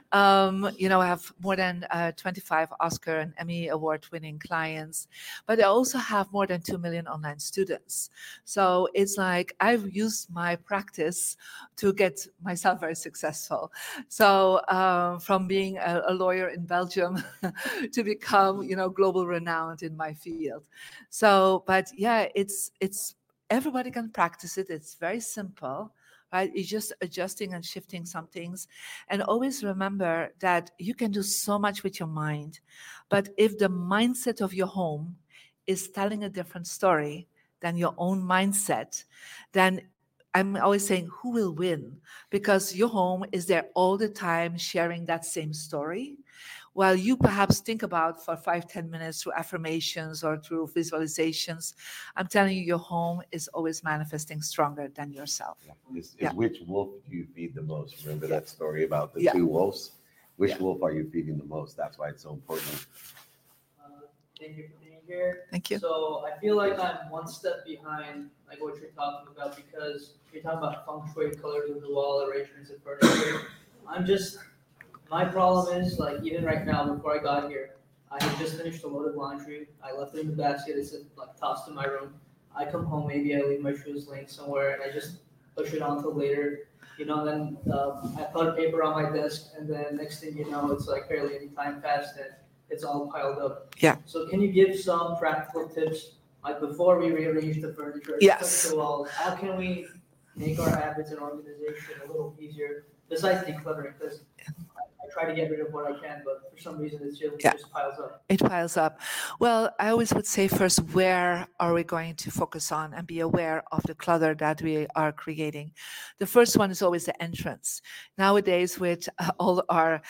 Um, you know, I have more than uh, twenty-five Oscar and Emmy award winning clients, but I also have more than two million online students. So it's like I've used my practice to get myself very successful. So um, from being a, a lawyer in Belgium to become, you know, global renowned in my field. So, but yeah, it's it's everybody can practice it. It's very simple, right? It's just adjusting and shifting some things. And always remember that you can do so much with your mind. But if the mindset of your home is telling a different story than your own mindset, then I'm always saying, who will win? Because your home is there all the time sharing that same story. While you perhaps think about for five, ten minutes through affirmations or through visualizations, I'm telling you, your home is always manifesting stronger than yourself. Yeah. Is, is yeah. Which wolf do you feed the most? Remember yeah. that story about the yeah. two wolves? Which yeah. wolf are you feeding the most? That's why it's so important. Uh, thank you for being here. Thank you. So I feel like I'm one step behind like what you're talking about, because you're talking about feng shui, colors of the wall, arrangements of furniture. I'm just... My problem is, like, even right now, before I got here, I had just finished a load of laundry. I left it in the basket. It's like tossed in my room. I come home, maybe I leave my shoes laying somewhere, and I just push it on till later. You know, then uh, I put paper on my desk, and then next thing you know, it's like barely any time passed, and it's all piled up. Yeah. So can you give some practical tips, like before we rearrange the furniture, yes. the walls, how can we make our habits and organization a little easier, besides decluttering? Because try to get rid of what I can, but for some reason it just, yeah. just piles up. It piles up. Well, I always would say first, where are we going to focus on and be aware of the clutter that we are creating? The first one is always the entrance. Nowadays, with uh, all our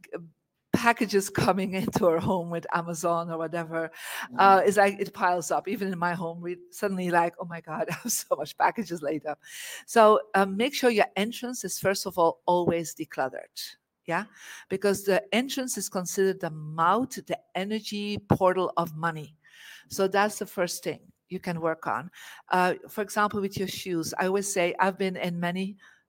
packages coming into our home with Amazon or whatever, uh, it's like it piles up. Even in my home, we suddenly like, oh my God, I have so much packages laid up. So um, make sure your entrance is first of all always decluttered. Yeah, because the entrance is considered the mouth, the energy portal of money. So that's the first thing you can work on. Uh, for example, with your shoes, I always say I've been in many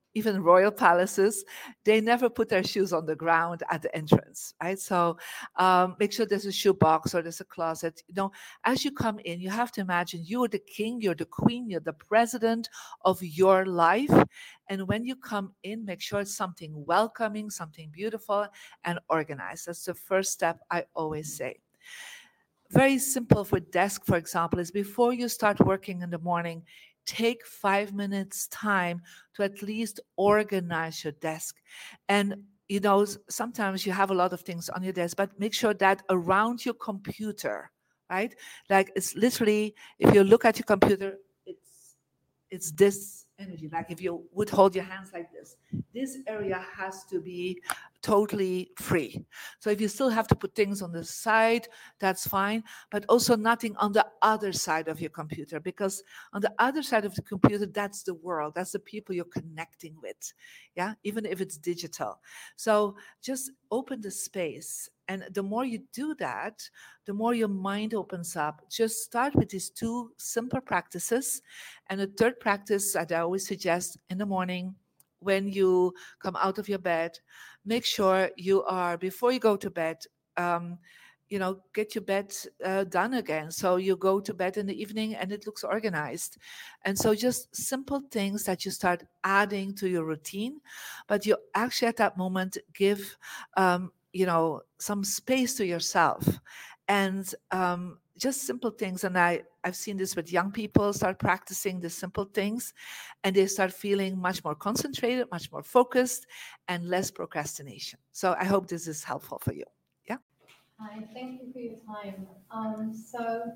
even royal palaces, they never put their shoes on the ground at the entrance, right? So um, make sure there's a shoe box or there's a closet. You know, as you come in, you have to imagine you're the king, you're the queen, you're the president of your life. And when you come in, make sure it's something welcoming, something beautiful and organized. That's the first step I always say. Very simple for desk, for example, is before you start working in the morning, take five minutes time to at least organize your desk. And you know, sometimes you have a lot of things on your desk, but make sure that around your computer, right? Like it's literally, if you look at your computer, it's it's this energy. Like if you would hold your hands like this, this area has to be totally free. So if you still have to put things on the side, that's fine, but also nothing on the other side of your computer, because on the other side of the computer, that's the world, that's the people you're connecting with, yeah, even if it's digital. So just open the space. And the more you do that, the more your mind opens up. Just start with these two simple practices. And the third practice that I always suggest in the morning, when you come out of your bed, make sure you are, before you go to bed, um, you know, get your bed uh, done again. So you go to bed in the evening and it looks organized. And so just simple things that you start adding to your routine, but you actually at that moment give, um, you know, some space to yourself. And um, just simple things. And I, I've seen this with young people, start practicing the simple things and they start feeling much more concentrated, much more focused and less procrastination. So I hope this is helpful for you. Yeah. Hi, thank you for your time. Um, so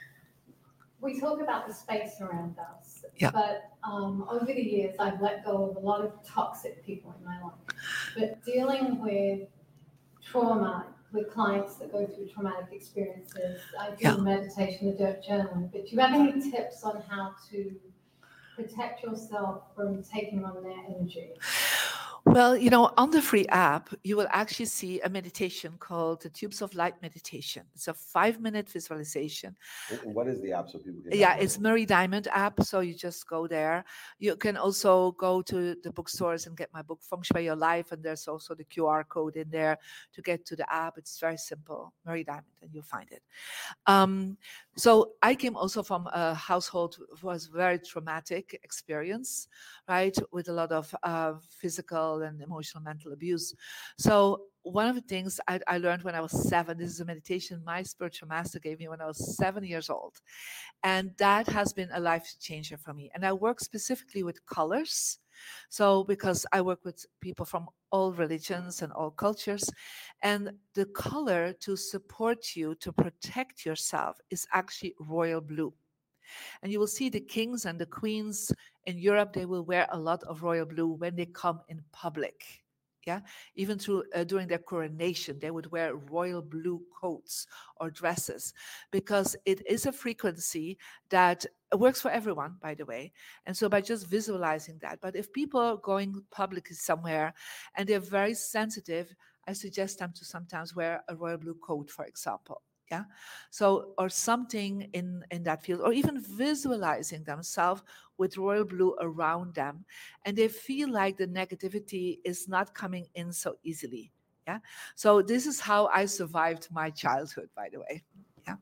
we talk about the space around us, yeah. but um, over the years, I've let go of a lot of toxic people in my life. But dealing with trauma, with clients that go through traumatic experiences, I do yeah. meditation, I do journaling, but do you have any tips on how to protect yourself from taking on their energy? Well, you know, on the free app, you will actually see a meditation called the Tubes of Light Meditation. It's a five-minute visualization. And what is the app so people can? Yeah, it's Marie Diamond app, so you just go there. You can also go to the bookstores and get my book, Feng Shui Your Life, and there's also the Q R code in there to get to the app. It's very simple, Marie Diamond, and you'll find it. Um, so I came also from a household who was very traumatic experience, right, with a lot of uh, physical and emotional mental abuse. So one of the things I, I learned when I was seven, this is a meditation my spiritual master gave me when I was seven years old. And that has been a life changer for me. And I work specifically with colors. So because I work with people from all religions and all cultures, and the color to support you, to protect yourself is actually royal blue. And you will see the kings and the queens in Europe, they will wear a lot of royal blue when they come in public. Yeah, even through uh, during their coronation, they would wear royal blue coats or dresses because it is a frequency that works for everyone, by the way. And so by just visualizing that, but if people are going publicly somewhere and they're very sensitive, I suggest them to sometimes wear a royal blue coat, for example. Yeah. So, or something in, in that field, or even visualizing themselves with royal blue around them. And they feel like the negativity is not coming in so easily. Yeah. So this is how I survived my childhood, by the way. Yeah.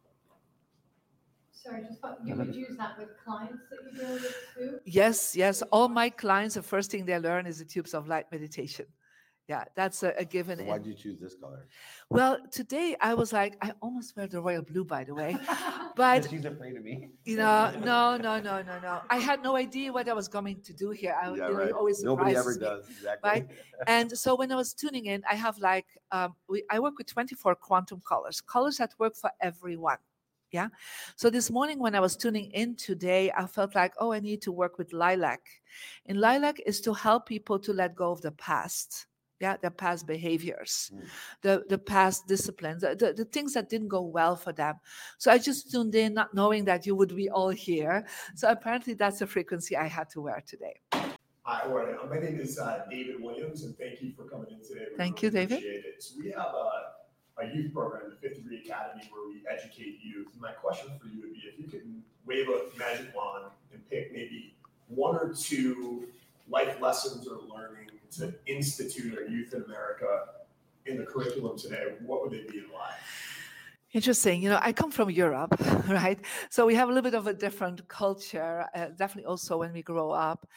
Sorry, just thought you would use that with clients that you deal with too? Yes, yes. All my clients, the first thing they learn is the Tubes of Light meditation. Yeah, that's a, a given. So why did you choose this color? Well, today I was like, I almost wear the royal blue, by the way, but she's afraid of me. You know, no, no, no, no, no. I had no idea what I was going to do here. I, Yeah, you know, right. it always Nobody surprises ever me, does, exactly. right? And so when I was tuning in, I have like, um, we, I work with twenty-four quantum colors, colors that work for everyone. Yeah. So this morning when I was tuning in today, I felt like, oh, I need to work with lilac. And lilac is to help people to let go of the past. Yeah, their past behaviors, mm. the, the past disciplines, the, the, the things that didn't go well for them. So I just tuned in, not knowing that you would be all here. So apparently that's the frequency I had to wear today. Hi, all right. My name is uh, David Williams, and thank you for coming in today. We thank really you, David. Appreciate it. So we have a, a youth program, the Fifth Degree Academy, where we educate youth. My question for you would be, if you could wave a magic wand and pick maybe one or two life lessons or learning to institute our youth in America in the curriculum today, what would they be and why? Interesting. You know, I come from Europe, right? So we have a little bit of a different culture, uh, definitely also when we grow up.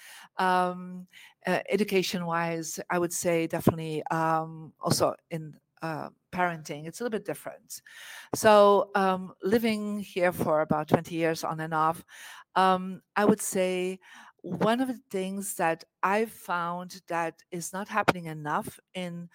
Um, uh, education-wise, I would say definitely um, also in uh, parenting, it's a little bit different. So um, living here for about twenty years on and off, um, I would say one of the things that I've found that is not happening enough in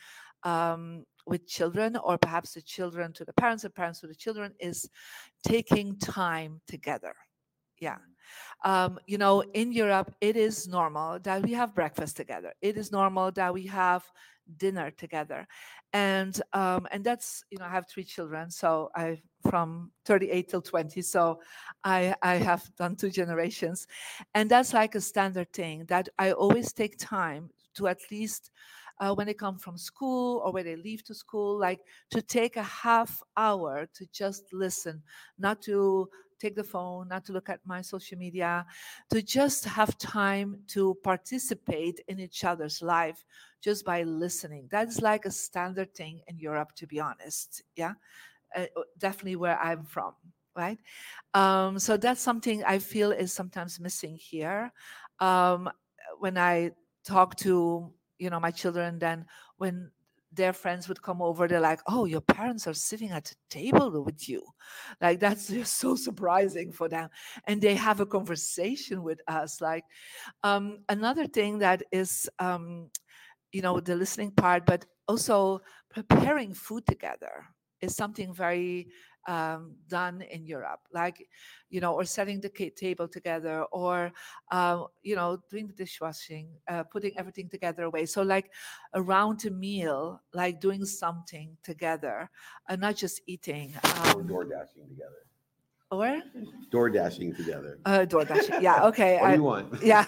um, with children, or perhaps the children to the parents, and parents to the children, is taking time together. Yeah. Um, you know, in Europe, it is normal that we have breakfast together. It is normal that we have dinner together. And um, and that's, you know, I have three children, so I from thirty-eight till twenty, so I, I have done two generations. And that's like a standard thing that I always take time to, at least uh, when they come from school or when they leave to school, like to take a half hour to just listen, not to take the phone, not to look at my social media, to just have time to participate in each other's life just by listening. That's like a standard thing in Europe, to be honest. Yeah, uh, definitely where I'm from, right? Um, so that's something I feel is sometimes missing here. Um, when I talk to, you know, my children, then when their friends would come over, they're like, oh, your parents are sitting at the table with you. Like, that's just so surprising for them. And they have a conversation with us. Like, um, another thing that is, um, you know, the listening part, but also preparing food together is something very um, done in Europe, like, you know, or setting the table together, or, uh, you know, doing the dishwashing, uh, putting everything together away. So like around a meal, like doing something together, and not just eating. Um, or door dashing together. Or? Door dashing together. Uh, door dashing, yeah, okay. What do I, you want? Yeah.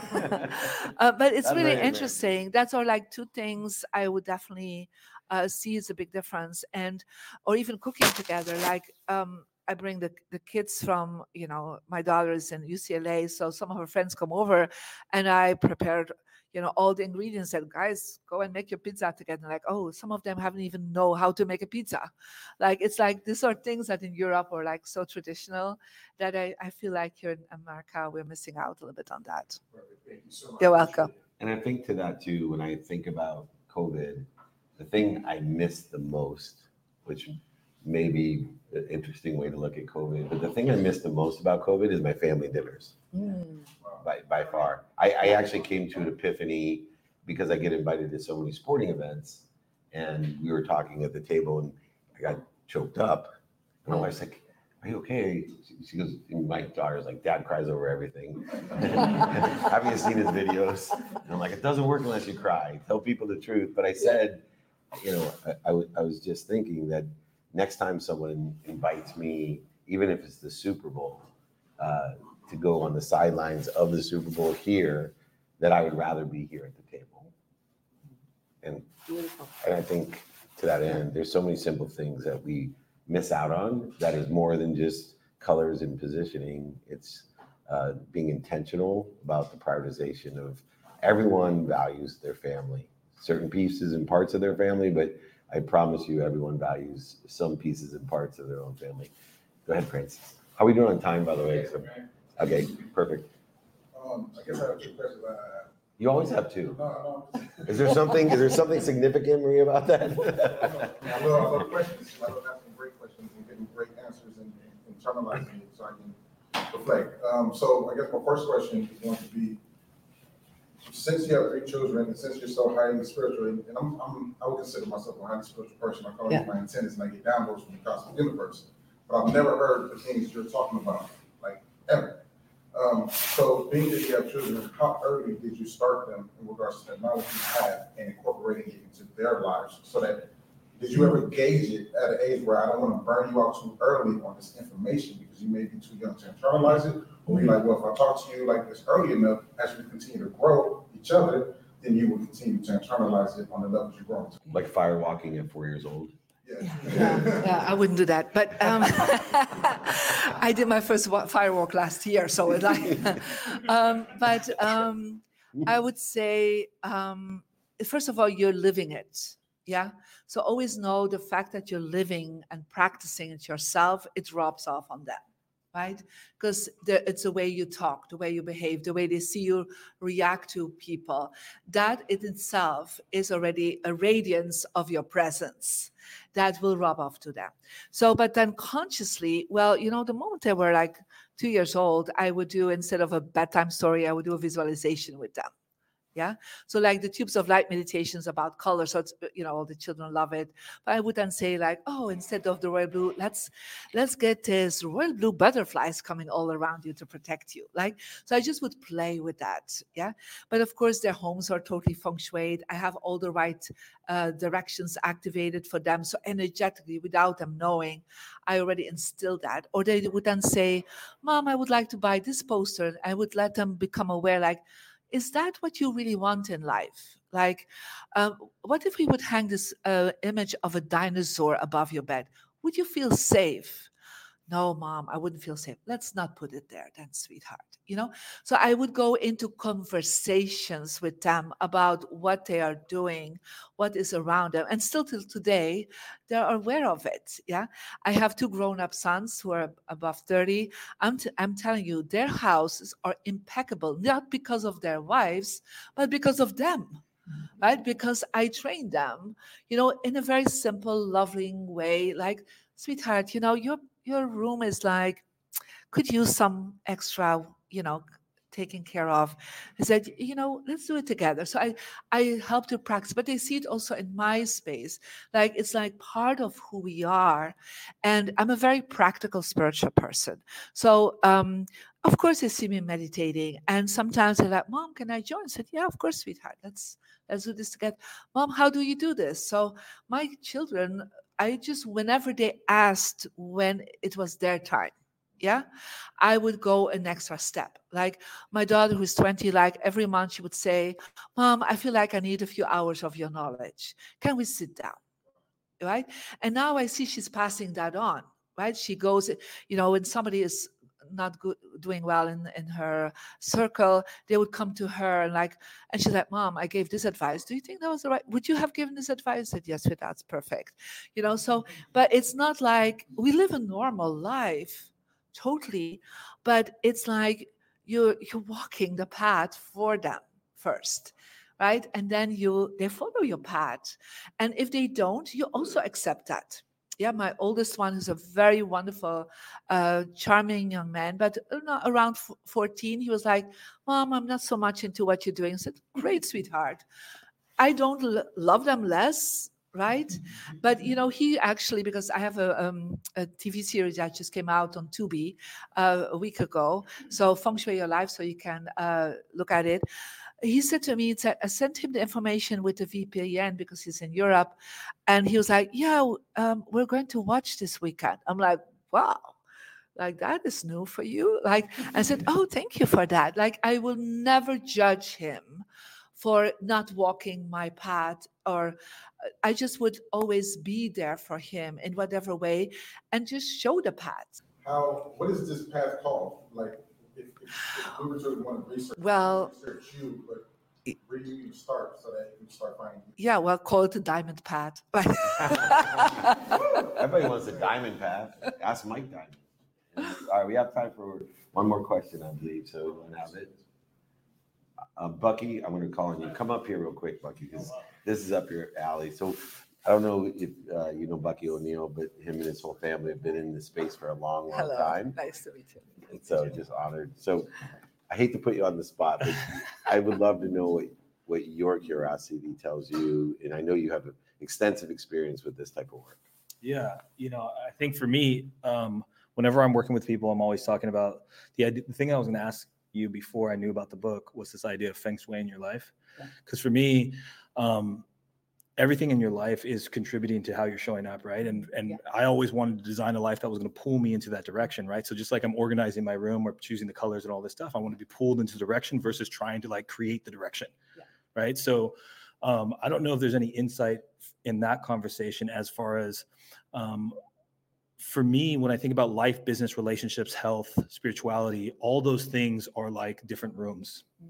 uh, but it's That's really very interesting. That's all like two things I would definitely uh, see as a big difference. And, or even cooking together. Like, um, I bring the, the kids from, you know, my daughter is in U C L A, so some of her friends come over, and I prepared, you know, all the ingredients, and guys, go and make your pizza together. Like, oh, some of them haven't even know how to make a pizza. Like, it's like, these are things that in Europe are like so traditional that I, I feel like here in America, we're missing out a little bit on that. Perfect. Thank you so much. You're welcome. And I think to that too, when I think about COVID, the thing I missed the most, which may be an interesting way to look at COVID, but the thing I missed the most about COVID is my family dinners. Mm. By, by far. I, I actually came to an epiphany because I get invited to so many sporting events, and we were talking at the table, and I got choked up. And my wife's like, are you okay? She, she goes, and my daughter's like, Dad cries over everything. Have you seen his videos? And I'm like, it doesn't work unless you cry. Tell people the truth. But I said, you know, I, I, w- I was just thinking that next time someone invites me, even if it's the Super Bowl, uh, to go on the sidelines of the Super Bowl here, that I would rather be here at the table. And, and I think to that end, there's so many simple things that we miss out on that is more than just colors and positioning. It's uh, being intentional about the prioritization of everyone values their family, certain pieces and parts of their family, but I promise you everyone values some pieces and parts of their own family. Go ahead, Francis. How are we doing on time, by the way? So, okay, perfect. Um, I guess I have two questions. Uh, You always have two. no, no. Is there something, is there something significant, Maria, about that? I love, I love questions. I love asking great questions and getting great answers and, and internalizing it so I can reflect. Um, so I guess my first question is going to be, since you have three children and since you're so highly spiritual, and I'm, I'm I would consider myself a highly spiritual person. I call Yeah. it my antennas and I get downloads from the cosmic universe. But I've never heard the things you're talking about, like ever. Um, so being that you have children, how early did you start them in regards to the knowledge you have and incorporating it into their lives? So that, did you ever gauge it at an age where I don't want to burn you out too early on this information because you may be too young to internalize it? Or you're like, well, if I talk to you like this early enough, as we continue to grow each other, then you will continue to internalize it on the levels you're growing to. Like fire walking at four years old. Yeah. Yeah, yeah, I wouldn't do that. But um, I did my first wa- firewalk last year, so it's like, um, but um, I would say, um, first of all, you're living it. Yeah. So always know the fact that you're living and practicing it yourself, it rubs off on them, right? Because it's the way you talk, the way you behave, the way they see you react to people. That in itself is already a radiance of your presence that will rub off to them. So, but then consciously, well, you know, the moment they were like two years old, I would do, instead of a bedtime story, I would do a visualization with them. Yeah. So like the Tubes of Light meditations about color. So it's, you know, all the children love it. But I would then say like, oh, instead of the royal blue, let's, let's get this royal blue butterflies coming all around you to protect you. Like, so I just would play with that. Yeah. But of course their homes are totally feng shuied. I have all the right uh, directions activated for them. So energetically, without them knowing, I already instilled that. Or they would then say, Mom, I would like to buy this poster. I would let them become aware, like, is that what you really want in life? Like, um, what if we would hang this uh, image of a dinosaur above your bed? Would you feel safe? No, Mom, I wouldn't feel safe. Let's not put it there then, sweetheart. You know, so I would go into conversations with them about what they are doing, what is around them. And still till today, they're aware of it. Yeah. I have two grown-up sons who are above thirty. I'm, t- I'm telling you, their houses are impeccable, not because of their wives, but because of them. Right? Because I trained them, you know, in a very simple, loving way, like, sweetheart, you know, your your room is like, could use some extra, you know, taken care of. I said, you know, let's do it together. So I, I help to practice, but they see it also in my space. Like, it's like part of who we are. And I'm a very practical spiritual person. So, um, of course, they see me meditating. And sometimes they're like, Mom, can I join? I said, yeah, of course, sweetheart. Let's, let's do this together. Mom, how do you do this? So my children, I just, whenever they asked when it was their time, yeah, I would go an extra step. Like my daughter, who's twenty, like every month she would say, Mom, I feel like I need a few hours of your knowledge. Can we sit down? Right? And now I see she's passing that on, right? She goes, you know, when somebody is not good, doing well in, in her circle, they would come to her and like, and she's like, Mom, I gave this advice. Do you think that was the right? Would you have given this advice? I said, yes, that's perfect. You know, so, but it's not like we live a normal life, totally, but it's like you're, you're walking the path for them first. Right? And then you, they follow your path. And if they don't, you also accept that. Yeah, my oldest one is a very wonderful, uh, charming young man, but uh, no, around f- fourteen, he was like, Mom, I'm not so much into what you're doing. I said, great, sweetheart. I don't l- love them less, right? But, you know, he actually, because I have a, um, a T V series that just came out on Tubi uh, a week ago, so Feng Shui Your Life, so you can uh, look at it. He said to me, I sent him the information with the V P N because he's in Europe. And he was like, yeah, um, we're going to watch this weekend. I'm like, wow, like that is new for you. Like, I said, oh, thank you for that. Like, I will never judge him for not walking my path, or I just would always be there for him in whatever way and just show the path. How, what is this path called? Like, if, if, if we were to want to research, well, research you, but where do you start so that you can start finding you? Yeah, well, call it the diamond path. Everybody wants a diamond path. Ask Mike Diamond. All right, we have time for one more question, I believe, so we'll have it. Uh, Bucky, I'm going to call on you. Come up here real quick, Bucky, because this is up your alley. So I don't know if uh, you know Bucky O'Neill, but him and his whole family have been in this space for a long, long Hello. time. Nice to meet you. And so just honored. So I hate to put you on the spot, but I would love to know what, what your curiosity tells you. And I know you have extensive experience with this type of work. Yeah, you know, I think for me, um, whenever I'm working with people, I'm always talking about the idea. The thing I was going to ask you before I knew about the book was this idea of feng shui in your life. Because for me, um, everything in your life is contributing to how you're showing up, right? And and yeah. I always wanted to design a life that was going to pull me into that direction, right? So just like I'm organizing my room or choosing the colors and all this stuff, I want to be pulled into the direction versus trying to like create the direction, yeah. right? So um, I don't know if there's any insight in that conversation as far as, um, for me, when I think about life, business, relationships, health, spirituality, all those things are like different rooms. Mm.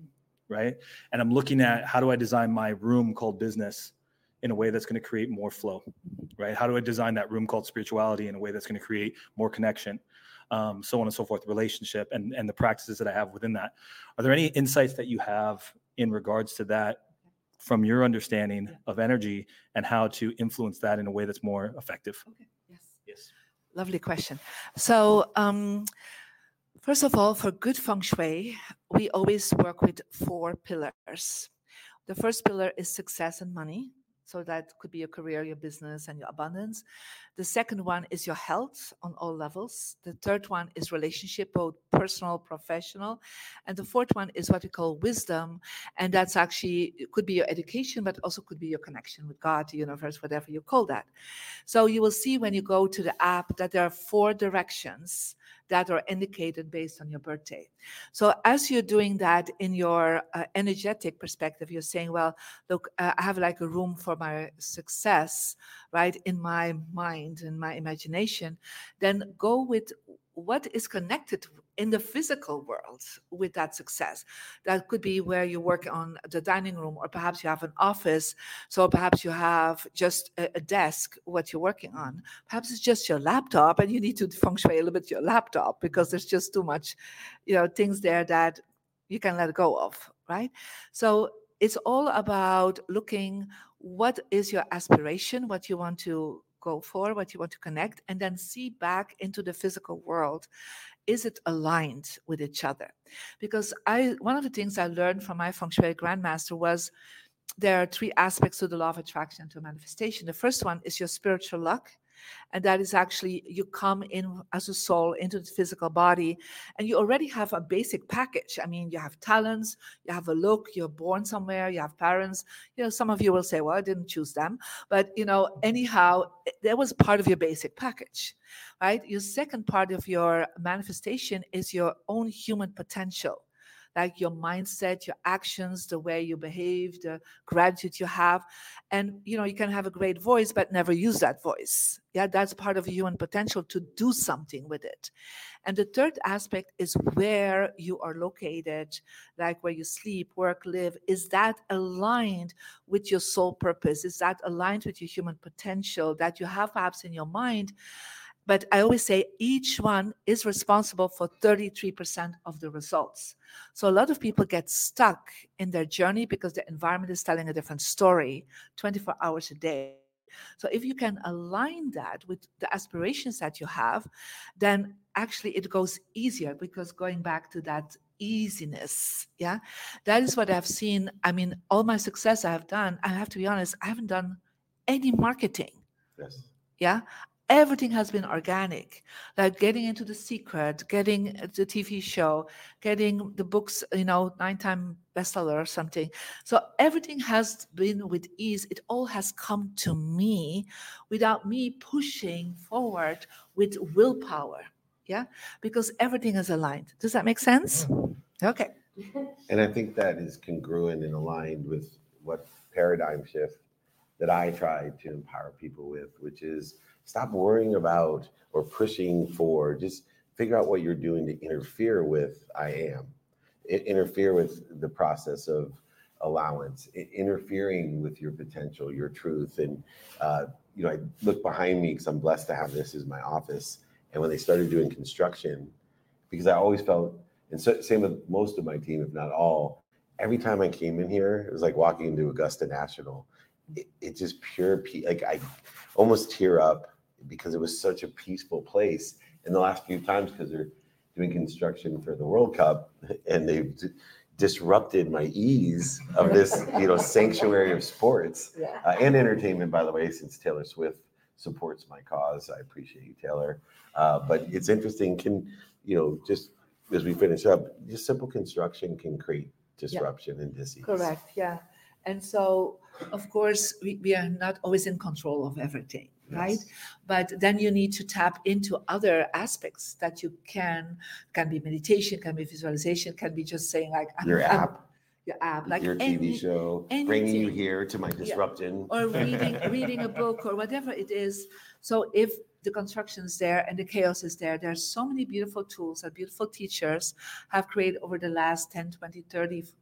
right? And I'm looking at how do I design my room called business in a way that's going to create more flow, right? How do I design that room called spirituality in a way that's going to create more connection, um, so on and so forth, relationship, and, and the practices that I have within that. Are there any insights that you have in regards to that from your understanding Yeah. of energy and how to influence that in a way that's more effective? Okay. Yes. Yes. Lovely question. So, um, first of all, for good feng shui, we always work with four pillars. The first pillar is success and money. So that could be your career, your business, and your abundance. The second one is your health on all levels. The third one is relationship, both personal, professional. And the fourth one is what we call wisdom. And that's actually, it could be your education, but also could be your connection with God, the universe, whatever you call that. So you will see when you go to the app that there are four directions that are indicated based on your birthday. So as you're doing that in your uh, energetic perspective, you're saying, well, look, uh, I have like a room for my success, right, in my mind, in my imagination, then go with what is connected in the physical world with that success. That could be where you work on the dining room, or perhaps you have an office. So perhaps you have just a, a desk, what you're working on. Perhaps it's just your laptop and you need to feng shui a little bit your laptop because there's just too much, you know, things there that you can let go of, right? So it's all about looking what is your aspiration, what you want to go for, what you want to connect, and then see back into the physical world. Is it aligned with each other? Because I, one of the things I learned from my feng shui grandmaster was there are three aspects to the law of attraction, to manifestation. The first one is your spiritual luck. And that is actually, you come in as a soul into the physical body, and you already have a basic package. I mean, you have talents, you have a look, you're born somewhere, you have parents. You know, some of you will say, well, I didn't choose them. But, you know, anyhow, that was part of your basic package, right? Your second part of your manifestation is your own human potential. Like your mindset, your actions, the way you behave, the gratitude you have. And, you know, you can have a great voice, but never use that voice. Yeah, that's part of your human potential to do something with it. And the third aspect is where you are located, like where you sleep, work, live. Is that aligned with your soul purpose? Is that aligned with your human potential that you have perhaps in your mind? But I always say each one is responsible for thirty-three percent of the results. So a lot of people get stuck in their journey because the environment is telling a different story twenty-four hours a day. So if you can align that with the aspirations that you have, then actually it goes easier, because going back to that easiness, yeah, that is what I've seen. I mean, all my success I have done, I have to be honest, I haven't done any marketing. Yes. Yeah. Everything has been organic, like getting into The Secret, getting the T V show, getting the books, you know, nine-time bestseller or something. So everything has been with ease. It all has come to me without me pushing forward with willpower. Yeah, because everything is aligned. Does that make sense? Okay. And I think that is congruent and aligned with what paradigm shift that I try to empower people with, which is stop worrying about or pushing for, just figure out what you're doing to interfere with I am. I- interfere with the process of allowance, I- interfering with your potential, your truth. And, uh, you know, I look behind me because I'm blessed to have this as my office. And when they started doing construction, because I always felt, and so, same with most of my team, if not all, every time I came in here, it was like walking into Augusta National. It, it just pure, pe- like I almost tear up because it was such a peaceful place. And the last few times, because they're doing construction for the World Cup, and they've d- disrupted my ease of this, you know, sanctuary of sports Yeah. uh, and entertainment, by the way, since Taylor Swift supports my cause. I appreciate you, Taylor. Uh, but it's interesting, can, you know, just as we finish up, just simple construction can create disruption and disease. Correct, yeah. And so, of course, we, we are not always in control of everything, right? Yes. But then you need to tap into other aspects that you can, can be meditation, can be visualization, can be just saying like, I'm, Your I'm- app, your app, like your T V any, show, bringing you anything. here to my disruption. or reading reading a book or whatever it is. So if the construction is there and the chaos is there, there's so many beautiful tools that beautiful teachers have created over the last ten, twenty, thirty,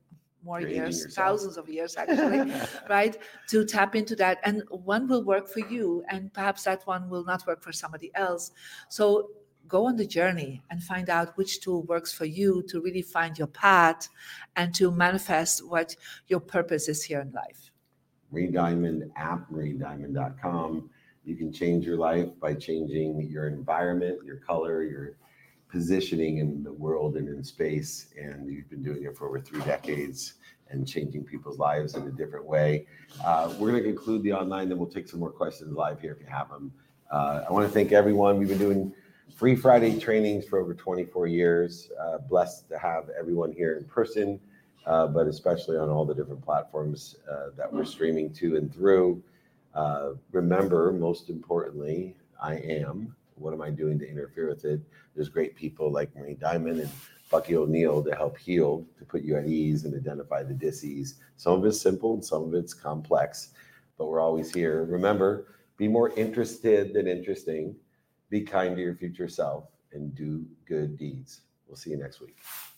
more You're aging years, yourself. thousands of years actually, right? To tap into that. And one will work for you, and perhaps that one will not work for somebody else. So go on the journey and find out which tool works for you to really find your path and to manifest what your purpose is here in life. Marine Diamond app, marine diamond dot com. You can change your life by changing your environment, your color, your positioning in the world and in space. And you've been doing it for over three decades and changing people's lives in a different way. Uh, we're going to conclude the online, then we'll take some more questions live here if you have them. Uh, I want to thank everyone. We've been doing Free Friday trainings for over twenty-four years. Uh, blessed to have everyone here in person, uh, but especially on all the different platforms uh, that we're streaming to and through. Uh, remember, most importantly, I am. What am I doing to interfere with it? There's great people like Marine Diamond and Bucky O'Neill to help heal, to put you at ease and identify the dis-ease. Some of it's simple and some of it's complex, but we're always here. Remember, be more interested than interesting. Be kind to your future self and do good deeds. We'll see you next week.